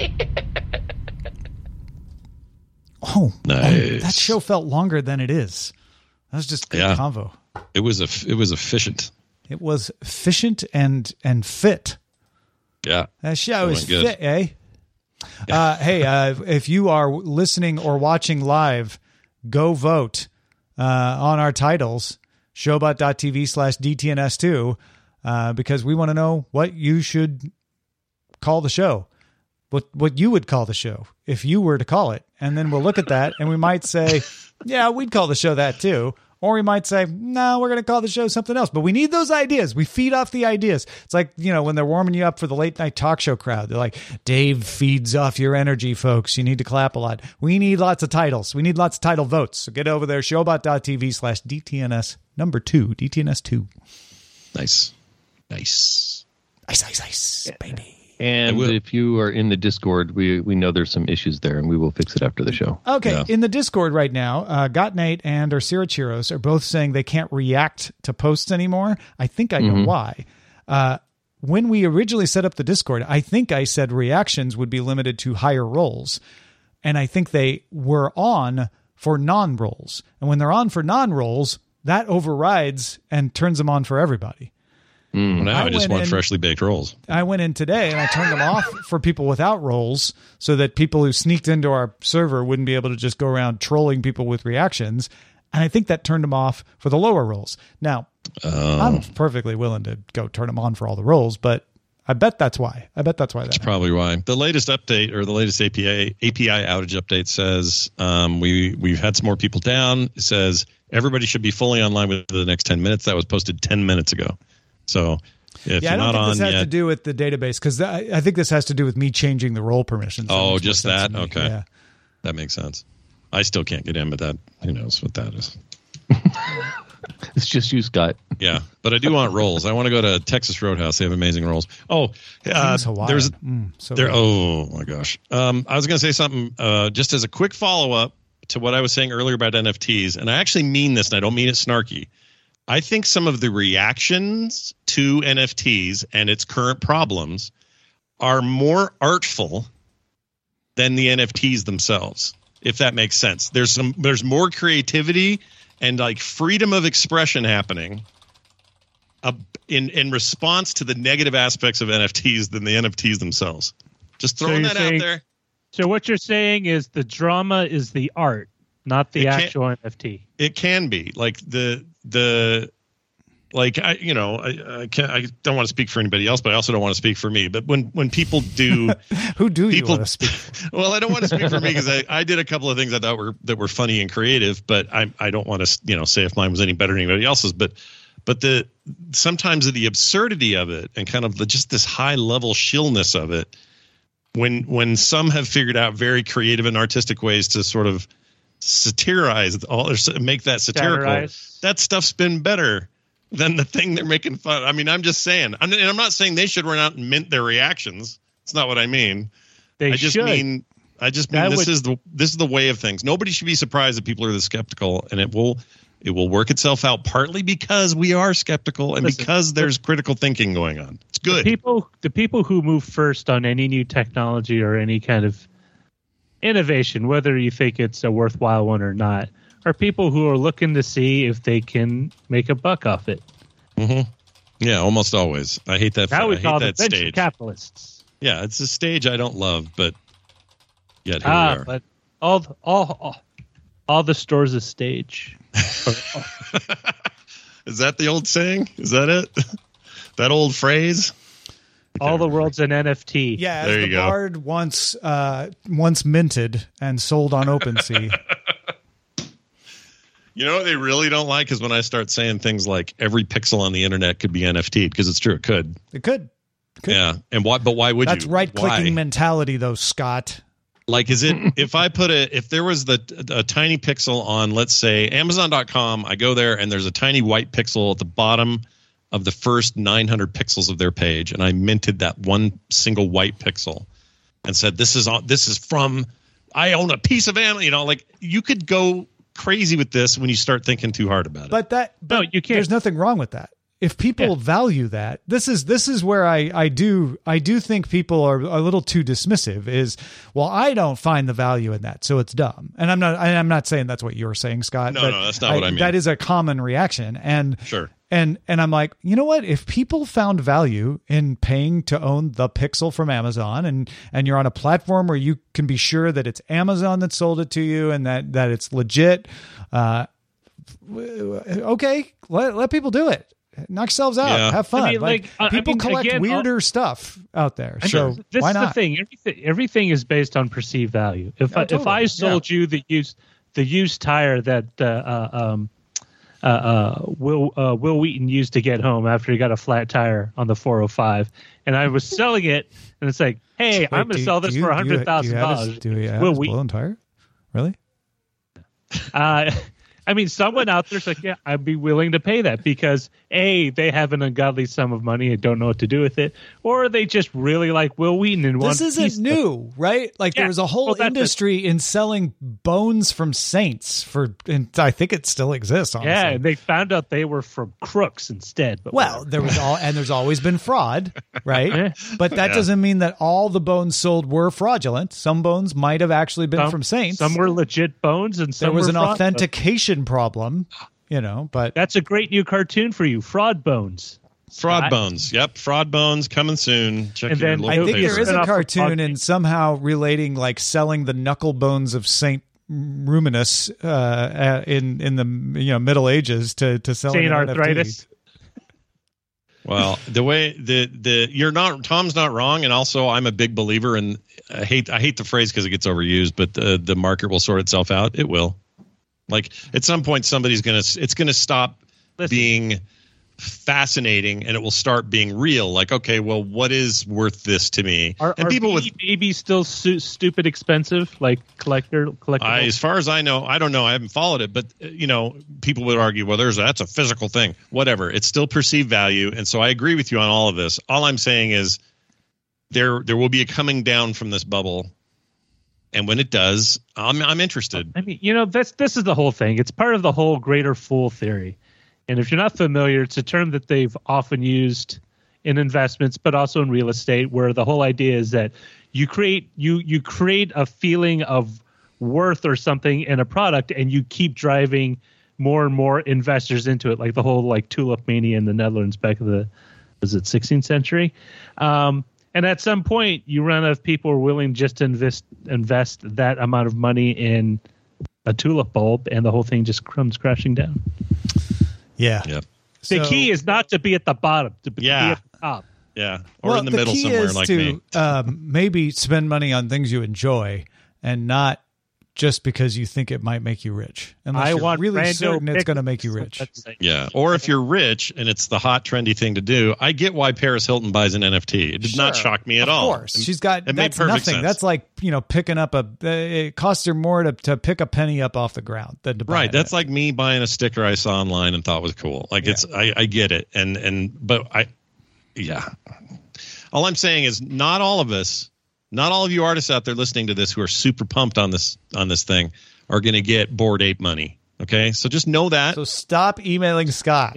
Nice. That show felt longer than it is. That was just good convo. It was efficient. It was efficient and fit. Yeah. That show is fit, eh? Hey, if you are listening or watching live, go vote on our titles, showbot.tv/DTNS2, because we want to know what you should call the show, what you would call the show if you were to call it. And then we'll look at that and we might say, yeah, we'd call the show that too. Or we might say, no, we're going to call the show something else. But we need those ideas. We feed off the ideas. It's like, when they're warming you up for the late night talk show crowd. They're like, Dave feeds off your energy, folks. You need to clap a lot. We need lots of titles. We need lots of title votes. So get over there, showbot.tv/DTNS number 2, DTNS2. Nice, baby. And if you are in the Discord, we know there's some issues there, and we will fix it after the show. Okay, yeah. In the Discord right now, Gottnate and Sirachiros are both saying they can't react to posts anymore. I think I know why. When we originally set up the Discord, I think I said reactions would be limited to higher roles. And I think they were on for non-roles. And when they're on for non-roles, that overrides and turns them on for everybody. Now I just want freshly baked rolls. I went in today and I turned them off for people without roles so that people who sneaked into our server wouldn't be able to just go around trolling people with reactions. And I think that turned them off for the lower rolls. Now, I'm perfectly willing to go turn them on for all the rolls, but I bet that's why. That's probably why. The latest update or the latest API outage update says we've had some more people down. It says everybody should be fully online within the next 10 minutes. That was posted 10 minutes ago. So if you're not on yet. I don't think this has to do with the database, because I think this has to do with me changing the role permissions. Oh, just that? Okay. Yeah. That makes sense. I still can't get in, but that, who knows what that is. It's just you, Scott. Yeah, but I do want rolls. I want to go to Texas Roadhouse. They have amazing rolls. Oh, there's there. Oh my gosh. I was going to say something just as a quick follow up to what I was saying earlier about NFTs, and I actually mean this, and I don't mean it snarky. I think some of the reactions to NFTs and its current problems are more artful than the NFTs themselves, if that makes sense. There's more creativity and like freedom of expression happening in response to the negative aspects of NFTs than the NFTs themselves. Just throwing that out there. So what you're saying is the drama is the art, not the actual NFT. It can be like I don't want to speak for anybody else, but I also don't want to speak for me. But when people do, who do you want to speak for? Well, I don't want to speak for me because I did a couple of things I thought were funny and creative, but I don't want to say if mine was any better than anybody else's. But sometimes the absurdity of it and kind of just this high level shillness of it, when some have figured out very creative and artistic ways to sort of satirize or make that satirical, that stuff's been better than the thing they're making fun. I mean, I'm just saying. I'm not saying they should run out and mint their reactions. It's not what I mean. I just mean this is the way of things. Nobody should be surprised that people are this skeptical, and it will work itself out partly because we are skeptical and because there's critical thinking going on. It's good. The people who move first on any new technology or any kind of innovation, whether you think it's a worthwhile one or not, are people who are looking to see if they can make a buck off it. Mm-hmm. Yeah, almost always. I hate that. That we call that venture stage. Capitalists. Yeah, it's a stage I don't love, but yet here we are. But all the store's a stage. Is that the old saying? Is that it? That old phrase? All the world's an NFT. Yeah, there as the Bard once minted and sold on OpenSea. You know what they really don't like is when I start saying things like every pixel on the internet could be NFT'd, because it's true, it could. It could. Yeah, and why? But why would That's you? That's right-clicking mentality, though, Scott. Like, is it if there was a tiny pixel on, let's say, Amazon.com, I go there and there's a tiny white pixel at the bottom of the first 900 pixels of their page, and I minted that one single white pixel and said, this is from, I own a piece of Amazon. Like, you could go crazy with this when you start thinking too hard about it. But no, you can't. There's nothing wrong with that. If people value that, this is where I do think people are a little too dismissive. Is, well, I don't find the value in that, so it's dumb. And I'm not saying that's what you're saying, Scott. No, that's not what I mean. That is a common reaction. And sure. And I'm like, you know what? If people found value in paying to own the pixel from Amazon, and you're on a platform where you can be sure that it's Amazon that sold it to you and that it's legit, okay, let people do it. Knock yourselves out. Yeah. Have fun. I mean, people collect weirder stuff out there. So this why is not? The thing. Everything is based on perceived value. If I sold you the used tire that Will Wheaton used to get home after he got a flat tire on the 405, and I was selling it, and it's like, hey, I'm going to sell this for $100,000. Do you have his blown tire? Really? I mean, someone out there's like, yeah, I'd be willing to pay that because A, they have an ungodly sum of money and don't know what to do with it, or they just really like Will Wheaton and want. This isn't new, right? Like there was a whole industry in selling bones from saints and I think it still exists. Honestly. Yeah, they found out they were from crooks instead. But there's always been fraud, right? But that doesn't mean that all the bones sold were fraudulent. Some bones might have actually been from saints. Some were legit bones, and some there was were an authentication problem, but that's a great new cartoon for you, Fraud Bones. Fraud Bones. Yep, Fraud Bones coming soon. Check your local I think paper. there is a cartoon and somehow relating like selling the knuckle bones of Saint ruminous in the Middle Ages to sell Saying an arthritis. NFT. Well, the way Tom's not wrong, and also I'm a big believer in. I hate the phrase because it gets overused, but the market will sort itself out. It will. Like at some point, it's gonna stop being fascinating, and it will start being real. Like, okay, well, what is worth this to me? Are people with babies still stupid expensive, like collectible? As far as I know, I don't know. I haven't followed it, but people would argue, well, that's a physical thing. Whatever, it's still perceived value, and so I agree with you on all of this. All I'm saying is there will be a coming down from this bubble. And when it does, I'm interested. I mean, this is the whole thing. It's part of the whole greater fool theory. And if you're not familiar, it's a term that they've often used in investments, but also in real estate, where the whole idea is that you create a feeling of worth or something in a product, and you keep driving more and more investors into it, like the whole tulip mania in the Netherlands back in the 16th century. And at some point, you run out of people who are willing just to invest that amount of money in a tulip bulb, and the whole thing just comes crashing down. Yeah. Yep. The key is not to be at the bottom, to be at the top. Yeah, or in the middle somewhere like me. Maybe spend money on things you enjoy, and not just because you think it might make you rich. Unless you're really certain it's going to make you rich. Yeah, or if you're rich and it's the hot, trendy thing to do, I get why Paris Hilton buys an NFT. It did not shock me at all. Of course. She's got, it that's made perfect nothing. sense. That's like, picking up it costs her more to pick a penny up off the ground than to buy Right. it. That's like me buying a sticker I saw online and thought was cool. Like I get it. All I'm saying is not all of us, not all of you artists out there listening to this who are super pumped on this thing are going to get Bored Ape money. Okay, so just know that. So stop emailing Scott.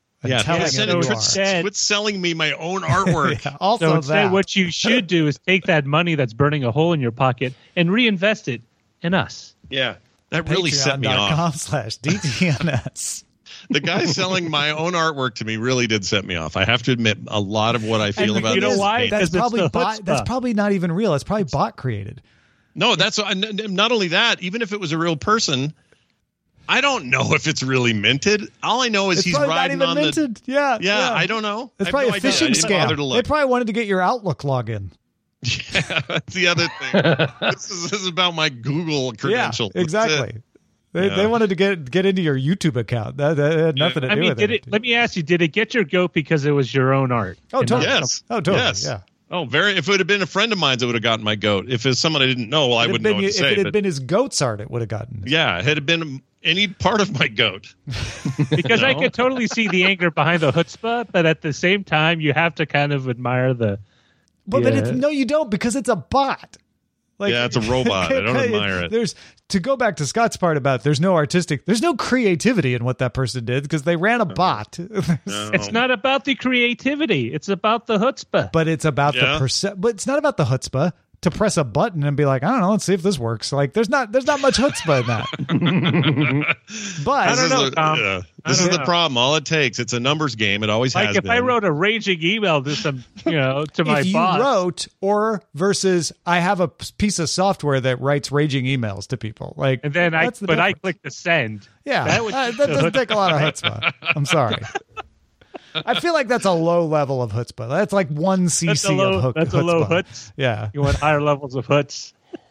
Quit selling me my own artwork. Also, so instead, what you should do is take that money that's burning a hole in your pocket and reinvest it in us. Yeah, that really set me off. Patreon.com/DTNS. The guy selling my own artwork to me really did set me off. I have to admit, a lot of what I feel about this. Why? That's probably not even real. It's probably bot created. No, that's not only that. Even if it was a real person, I don't know if it's really minted. All I know is he's riding on minted. Yeah. I don't know. It's probably a phishing scam. They probably wanted to get your Outlook login. Yeah, that's the other thing. This is about my Google credentials. Yeah, exactly. They wanted to get into your YouTube account. That had nothing to do with it. Let me ask you, did it get your goat because it was your own art? Oh, totally. Yes. Oh, totally. Yes. Yeah. Oh, if it would have been a friend of mine, it would have gotten my goat. If it's someone I didn't know, I wouldn't know what to say. If it had been his goat's art, it would have gotten. Yeah, had it been any part of my goat. Because I could totally see the anger behind the chutzpah, but at the same time, you have to kind of admire the. But no, you don't, because it's a bot. It's a robot. I don't admire it. To go back to Scott's part about there's no creativity in what that person did because they ran a bot. No. It's not about the creativity. It's about the chutzpah. But it's about but it's not about the chutzpah to press a button and be like, I don't know, let's see if this works. Like there's not much chutzpah in that. But I don't know, Tom. This is the problem. All it takes, it's a numbers game. It always has been. Like if I wrote a raging email to some, to my if you boss. wrote versus I have a piece of software that writes raging emails to people. Like, and then I click the send. Yeah, that doesn't take a lot of chutzpah. I'm sorry. I feel like that's a low level of chutzpah. That's like 1 cc of That's a low chutz. Yeah. You want higher levels of chutz.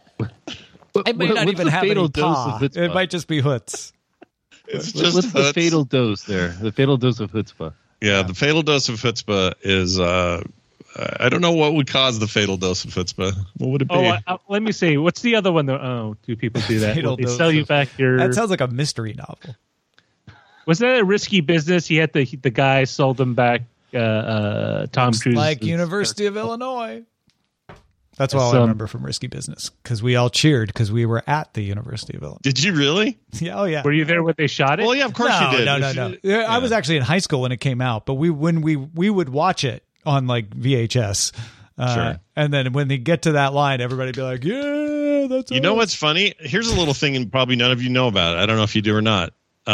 It may not even have any pa. It might just be chutz. What's the fatal dose there? The fatal dose of chutzpah. Yeah, the fatal dose of chutzpah is I don't know what would cause the fatal dose of chutzpah. What would it be? Let me see. What's the other one? Do people do that? They sell you back your. That sounds like a mystery novel. Was that a risky business? He had the guy sold them back. Tom Cruise, like University of Illinois. That's all I remember from Risky Business because we all cheered because we were at the University of Illinois. Did you really? Yeah. Oh yeah. Were you there when they shot it? Well, yeah, of course you did. No. Yeah. I was actually in high school when it came out, but we would watch it on like VHS. Sure. And then when they get to that line, everybody'd be like, "Yeah, that's." You know what's funny? Here's a little thing, and probably none of you know about it. I don't know if you do or not.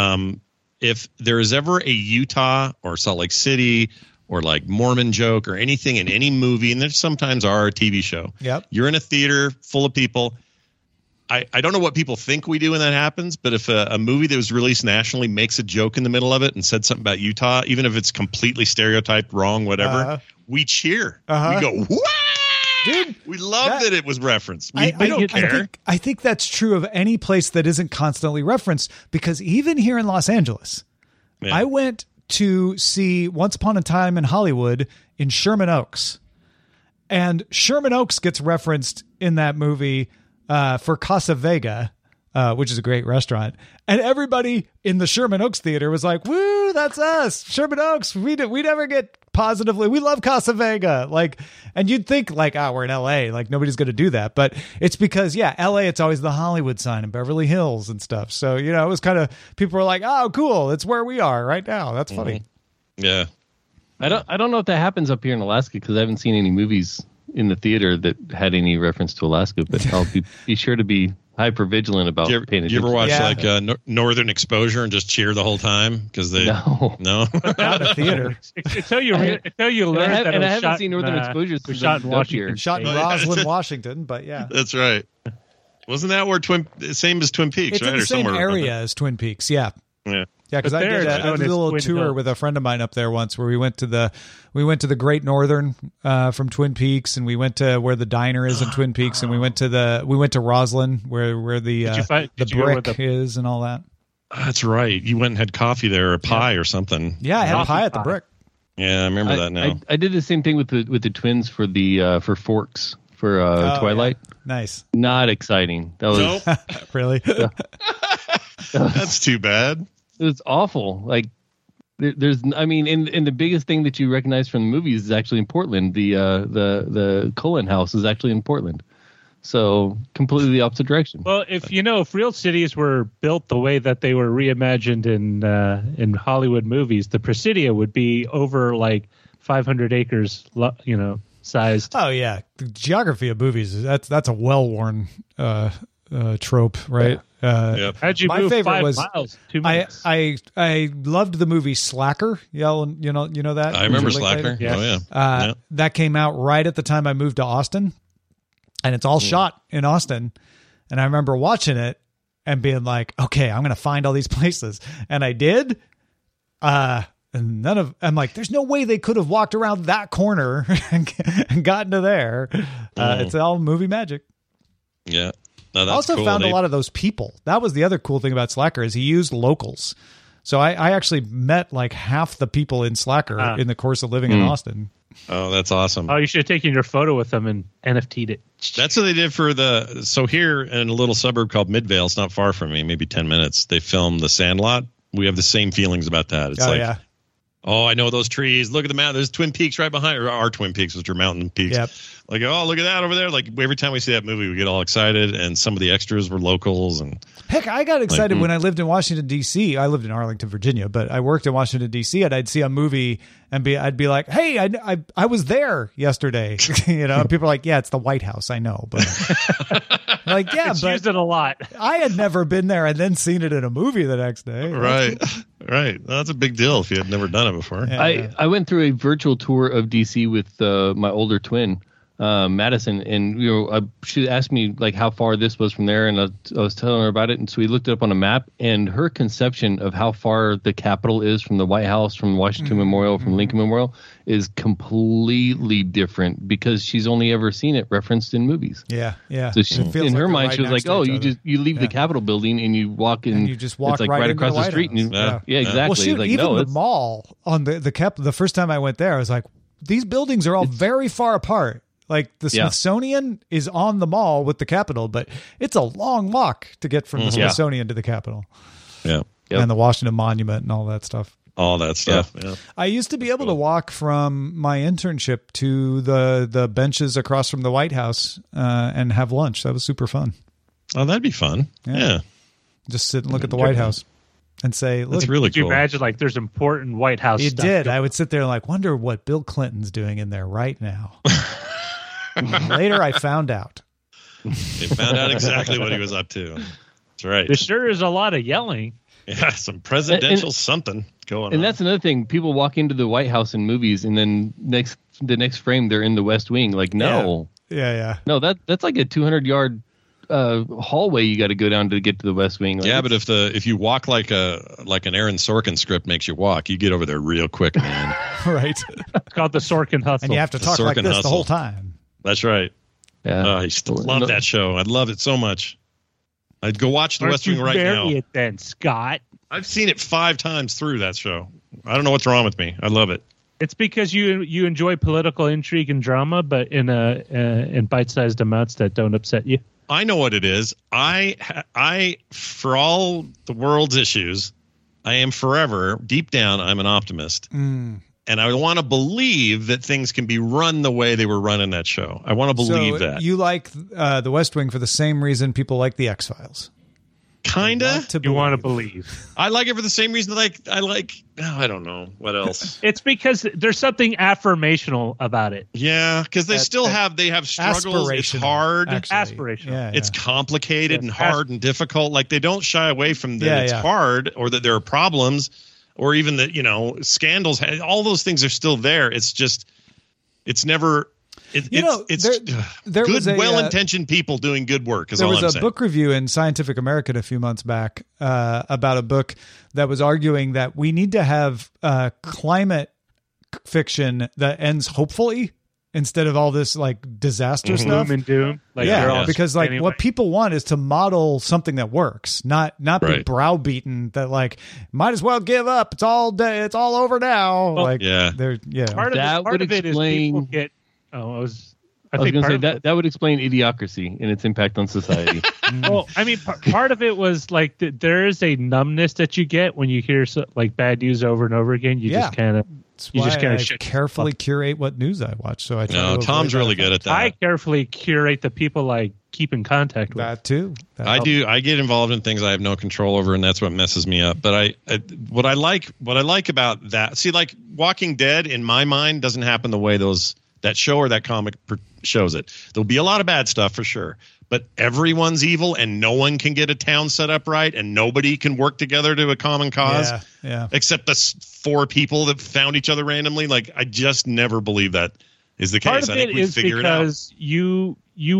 If there is ever a Utah or Salt Lake City or like Mormon joke or anything in any movie, and there sometimes are a TV show. Yep. You're in a theater full of people. I don't know what people think we do when that happens, but if a movie that was released nationally makes a joke in the middle of it and said something about Utah, even if it's completely stereotyped, wrong, whatever, we cheer. We go, "Wow!" Dude, we love that it was referenced. We don't care. I think that's true of any place that isn't constantly referenced, because even here in Los Angeles, I went to see Once Upon a Time in Hollywood in Sherman Oaks. And Sherman Oaks gets referenced in that movie for Casa Vega, which is a great restaurant. And everybody in the Sherman Oaks theater was like, woo, that's us. Sherman Oaks. We never get positively. We love Casa Vega. Like, and you'd think like, we're in LA. Like nobody's going to do that. But it's because, LA, it's always the Hollywood sign and Beverly Hills and stuff. So, it was kind of, people were like, oh, cool. It's where we are right now. That's funny. Yeah. I don't know if that happens up here in Alaska, because I haven't seen any movies in the theater that had any reference to Alaska, but I'll be sure to be hyper vigilant about paying attention. Do you ever watch Northern Exposure and just cheer the whole time? Because they no not a theater. Until you learn that. And I haven't seen Northern Exposure. Was shot in Washington. Shot in Roslyn, Washington. But yeah, that's right. Wasn't that where same as Twin Peaks? It's right? in the same area as Twin Peaks. Yeah. Yeah. Yeah, because I did a little tour with a friend of mine up there once, where we went to the Great Northern from Twin Peaks, and we went to where the diner is in Twin Peaks, and we went to Roslyn where the brick is and all that. That's right. You went and had coffee there, or pie or something. Yeah, I had pie at the brick. Yeah, I remember that now. I did the same thing with the twins for the for Forks for Twilight. Yeah. Nice. Not exciting. That was really. That's too bad. It was awful. Like there's, I mean, and the biggest thing that you recognize from the movies is actually in Portland. The Cullen house is actually in Portland. So completely the opposite direction. Well, if real cities were built the way that they were reimagined in Hollywood movies, the Presidio would be over like 500 acres, sized. Oh yeah, the geography of movies, that's a well-worn trope, right? Yep. How'd you move 5 miles? 2 minutes. I loved the movie Slacker. You know that? I remember Slacker. Yes. Oh yeah. That came out right at the time I moved to Austin, and it's all shot in Austin. And I remember watching it and being like, okay, I'm going to find all these places. And I did. And I'm like, there's no way they could have walked around that corner and gotten to there. It's all movie magic. Yeah. No, that's also cool. found a lot of those people. That was the other cool thing about Slacker, is he used locals. So I actually met like half the people in Slacker in the course of living in Austin. Oh, that's awesome. Oh, you should have taken your photo with them and NFT'd it. That's what they did for so here in a little suburb called Midvale, it's not far from me, maybe 10 minutes, they filmed The Sandlot. We have the same feelings about that. It's oh, I know those trees. Look at the mountain. There's Twin Peaks right behind, or our Twin Peaks, which are mountain peaks. Yep. Like, oh, look at that over there. Like every time we see that movie, we get all excited. And some of the extras were locals. And heck, I got excited when I lived in Washington, D.C. I lived in Arlington, Virginia, but I worked in Washington, D.C. and I'd see a movie and I'd be like, hey, I was there yesterday. People are like, yeah, it's the White House. I know. But like, yeah, it's but used it a lot. I had never been there and then seen it in a movie the next day. Right. Right. Well, that's a big deal if you had never done it before. Yeah. I went through a virtual tour of DC with my older twin, Madison, and she asked me like how far this was from there, and I was telling her about it, and so we looked it up on a map, and her conception of how far the Capitol is from the White House, from Washington Memorial, from Lincoln Memorial is completely different because she's only ever seen it referenced in movies. Yeah, yeah. So in her mind, she was like, "Oh, you leave the Capitol building and you walk in, and you just walk it's like right across the street." And exactly. Well, shoot, like, even the mall on the Capitol. The first time I went there, I was like, these buildings are all very far apart. Like the Smithsonian is on the mall with the Capitol, but it's a long walk to get from the Smithsonian to the Capitol. Yeah. And the Washington Monument and all that stuff. All that stuff. Yeah. I used to be able to walk from my internship to the benches across from the White House and have lunch. That was super fun. Oh, that'd be fun. Yeah. Just sit and look at the White House and say, look, that's really cool. Could you imagine like there's important White House stuff? It did. I would sit there and like wonder what Bill Clinton's doing in there right now. Later, I found out. They found out exactly what he was up to. That's right. There sure is a lot of yelling. Yeah, some presidential something going on. And that's another thing. People walk into the White House in movies, and then the next frame, they're in the West Wing. Like, no. Yeah. No, that's like a 200-yard hallway you got to go down to get to the West Wing. Like, yeah, but if you walk like an Aaron Sorkin script makes you walk, you get over there real quick, man. Right. It's called the Sorkin hustle. And you have to talk like this the whole time. That's right. Yeah. I used to love that show. I love it so much. I'd go watch the West Wing right now. Bury it then, Scott. I've seen it 5 times through that show. I don't know what's wrong with me. I love it. It's because you enjoy political intrigue and drama, but in bite-sized amounts that don't upset you. I know what it is. I for all the world's issues, I am forever deep down. I'm an optimist, and I want to believe that things can be run the way they were run in that show. I want to believe that. You like the West Wing for the same reason people like the X-Files. Kinda. You want to believe. I like it for the same reason I like. Oh, I don't know what else. It's because there's something affirmational about it. Yeah, because they have struggles. It's hard. Aspirational. Yeah, it's complicated and hard and difficult. Like they don't shy away from that it's hard or that there are problems or even that scandals. All those things are still there. It's just it's never. It's there good, was well-intentioned people doing good work. There was a book review in Scientific American a few months back about a book that was arguing that we need to have climate fiction that ends hopefully instead of all this like disaster stuff. Gloom and doom. Because what people want is to model something that works, not be browbeaten that like might as well give up. It's all over now. Well, Part of it is people get. I was going to say that would explain Idiocracy and its impact on society. Well, I mean, part of it was like there is a numbness that you get when you hear like bad news over and over again. You just kind of carefully curate what news I watch. So Tom's really good at that. I carefully curate the people I keep in contact with. That too. I do. I get involved in things I have no control over, and that's what messes me up. But what I like about that, see, like Walking Dead, in my mind, doesn't happen the way that show or that comic shows it. There'll be a lot of bad stuff for sure, but everyone's evil and no one can get a town set up right and nobody can work together to a common cause except the 4 people that found each other randomly. Like, I just never believe that is the case. Part of it is because you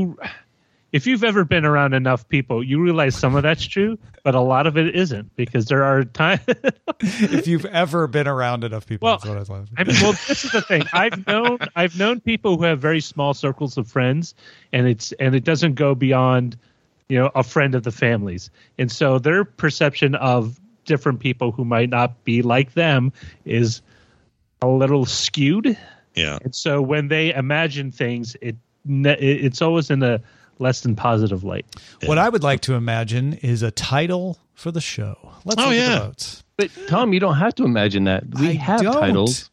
if you've ever been around enough people, you realize some of that's true, but a lot of it isn't, because there are times. If you've ever been around enough people, that's what I was like. I mean, this is the thing. I've known people who have very small circles of friends, and it doesn't go beyond, a friend of the family's, and so their perception of different people who might not be like them is a little skewed. Yeah. And so when they imagine things, it's always in a less than positive light. What I would like to imagine is a title for the show. Let's look at the votes. But Tom, you don't have to imagine that. We have titles.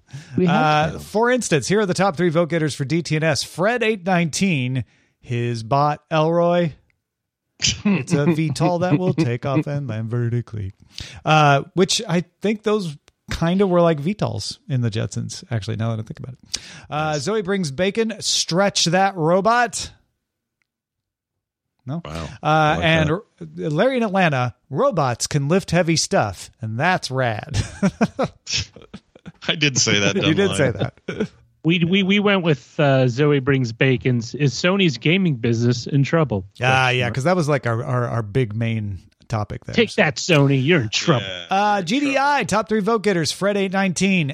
For instance, here are the top 3 vote getters for DTNS. Fred819, his bot Elroy. It's a VTOL that will take off and land vertically. Which I think those kind of were like VTOLs in the Jetsons, actually, now that I think about it. Nice. Zoe brings bacon. Stretch that robot. No. Wow. And Larry in Atlanta, robots can lift heavy stuff, and that's rad. I did say that. You did say that. We went with Zoe brings bacon's. Is Sony's gaming business in trouble? Yeah, because that was like our big main topic there. Take that, Sony. You're in trouble. GDI, top 3 vote getters. Fred819,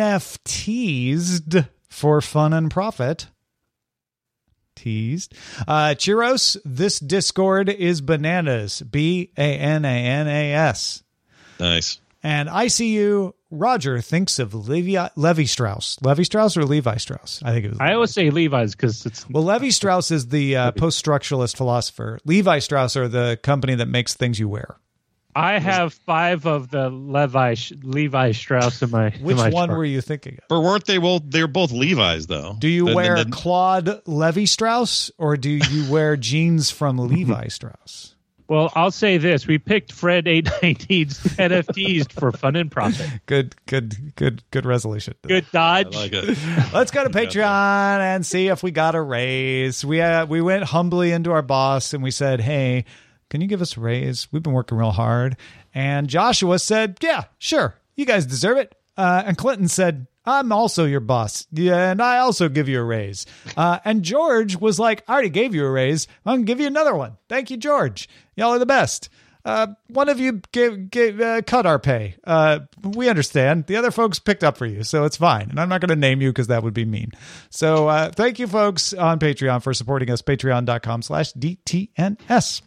NFTs for fun and profit. Teased. Churros, this Discord is bananas. BANANAS. Nice. And ICU, Roger thinks of Levi Strauss. Levi Strauss or Levi Strauss? I think it was. I always say Levi's because it's. Well, Levi Strauss is the post-structuralist philosopher. Levi Strauss are the company that makes things you wear. I have 5 of the Levi Strauss in my. Which one were you thinking of? But weren't they? Well, they're both Levi's, though. Do you wear Claude Levi Strauss, or do you wear jeans from Levi Strauss? Well, I'll say this: we picked Fred819's NFTs for fun and profit. Good resolution. Good dodge. I like it. Let's go to Patreon and see if we got a raise. We went humbly into our boss and we said, "Hey, can you give us a raise? We've been working real hard." And Joshua said, "Yeah, sure. You guys deserve it." And Clinton said, I'm also your boss. Yeah, and I also give you a raise. And George was like, I already gave you a raise. I'm going to give you another one. Thank you, George. Y'all are the best. One of you cut our pay. We understand. The other folks picked up for you, so it's fine. And I'm not going to name you because that would be mean. So thank you, folks, on Patreon for supporting us. Patreon.com/DTNS.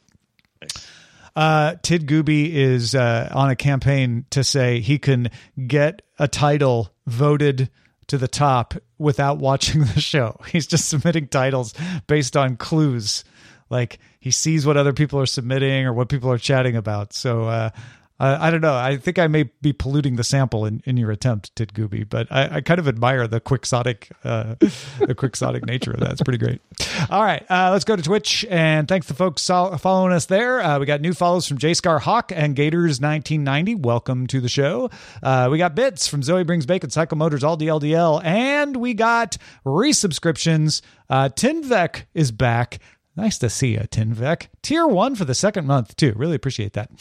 Tid Gooby is on a campaign to say he can get a title voted to the top without watching the show. He's just submitting titles based on clues. Like he sees what other people are submitting or what people are chatting about. So I don't know. I think I may be polluting the sample in your attempt, Tid Gooby, but I kind of admire the quixotic nature of that. It's pretty great. All right, let's go to Twitch, and thanks to folks following us there. We got new follows from J Scar Hawk and Gators1990. Welcome to the show. We got bits from Zoe Brings Bacon, Cycle Motors, All DLDL, and we got resubscriptions. Tinvek is back. Nice to see you, Tinvek. Tier 1 for the second month, too. Really appreciate that.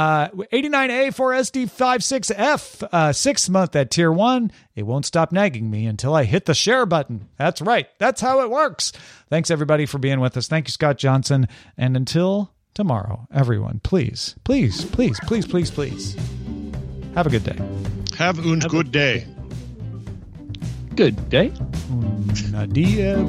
89A4SD56F, 6th month at Tier 1. It won't stop nagging me until I hit the share button. That's right. That's how it works. Thanks, everybody, for being with us. Thank you, Scott Johnson. And until tomorrow, everyone, please, please, please, please, please, please, have a good day. Have a good day. Good day. Nadia.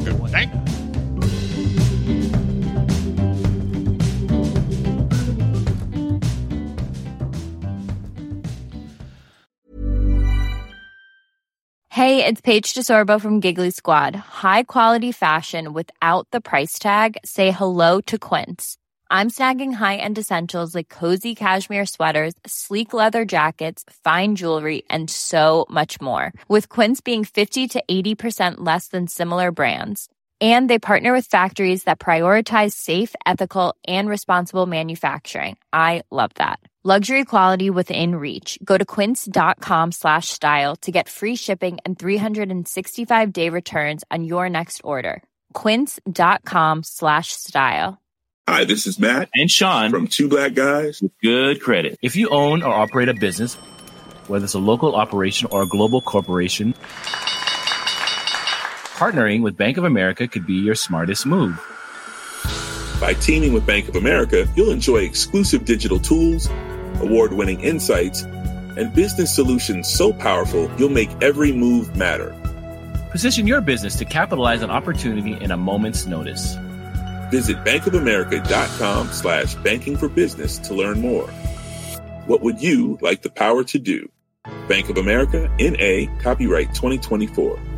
Hey, it's Paige DeSorbo from Giggly Squad. High quality fashion without the price tag. Say hello to Quince. I'm snagging high-end essentials like cozy cashmere sweaters, sleek leather jackets, fine jewelry, and so much more. With Quince being 50 to 80% less than similar brands. And they partner with factories that prioritize safe, ethical, and responsible manufacturing. I love that. Luxury quality within reach. Go to quince.com/style to get free shipping and 365-day returns on your next order. Quince.com/style. Hi, this is Matt and Sean from Two Black Guys with Good Credit. If you own or operate a business, whether it's a local operation or a global corporation, partnering with Bank of America could be your smartest move. By teaming with Bank of America, you'll enjoy exclusive digital tools, award-winning insights, and business solutions so powerful you'll make every move matter. Position your business to capitalize on opportunity in a moment's notice. Visit bankofamerica.com/banking for business to learn more. What would you like the power to do? Bank of America, N.A., copyright 2024.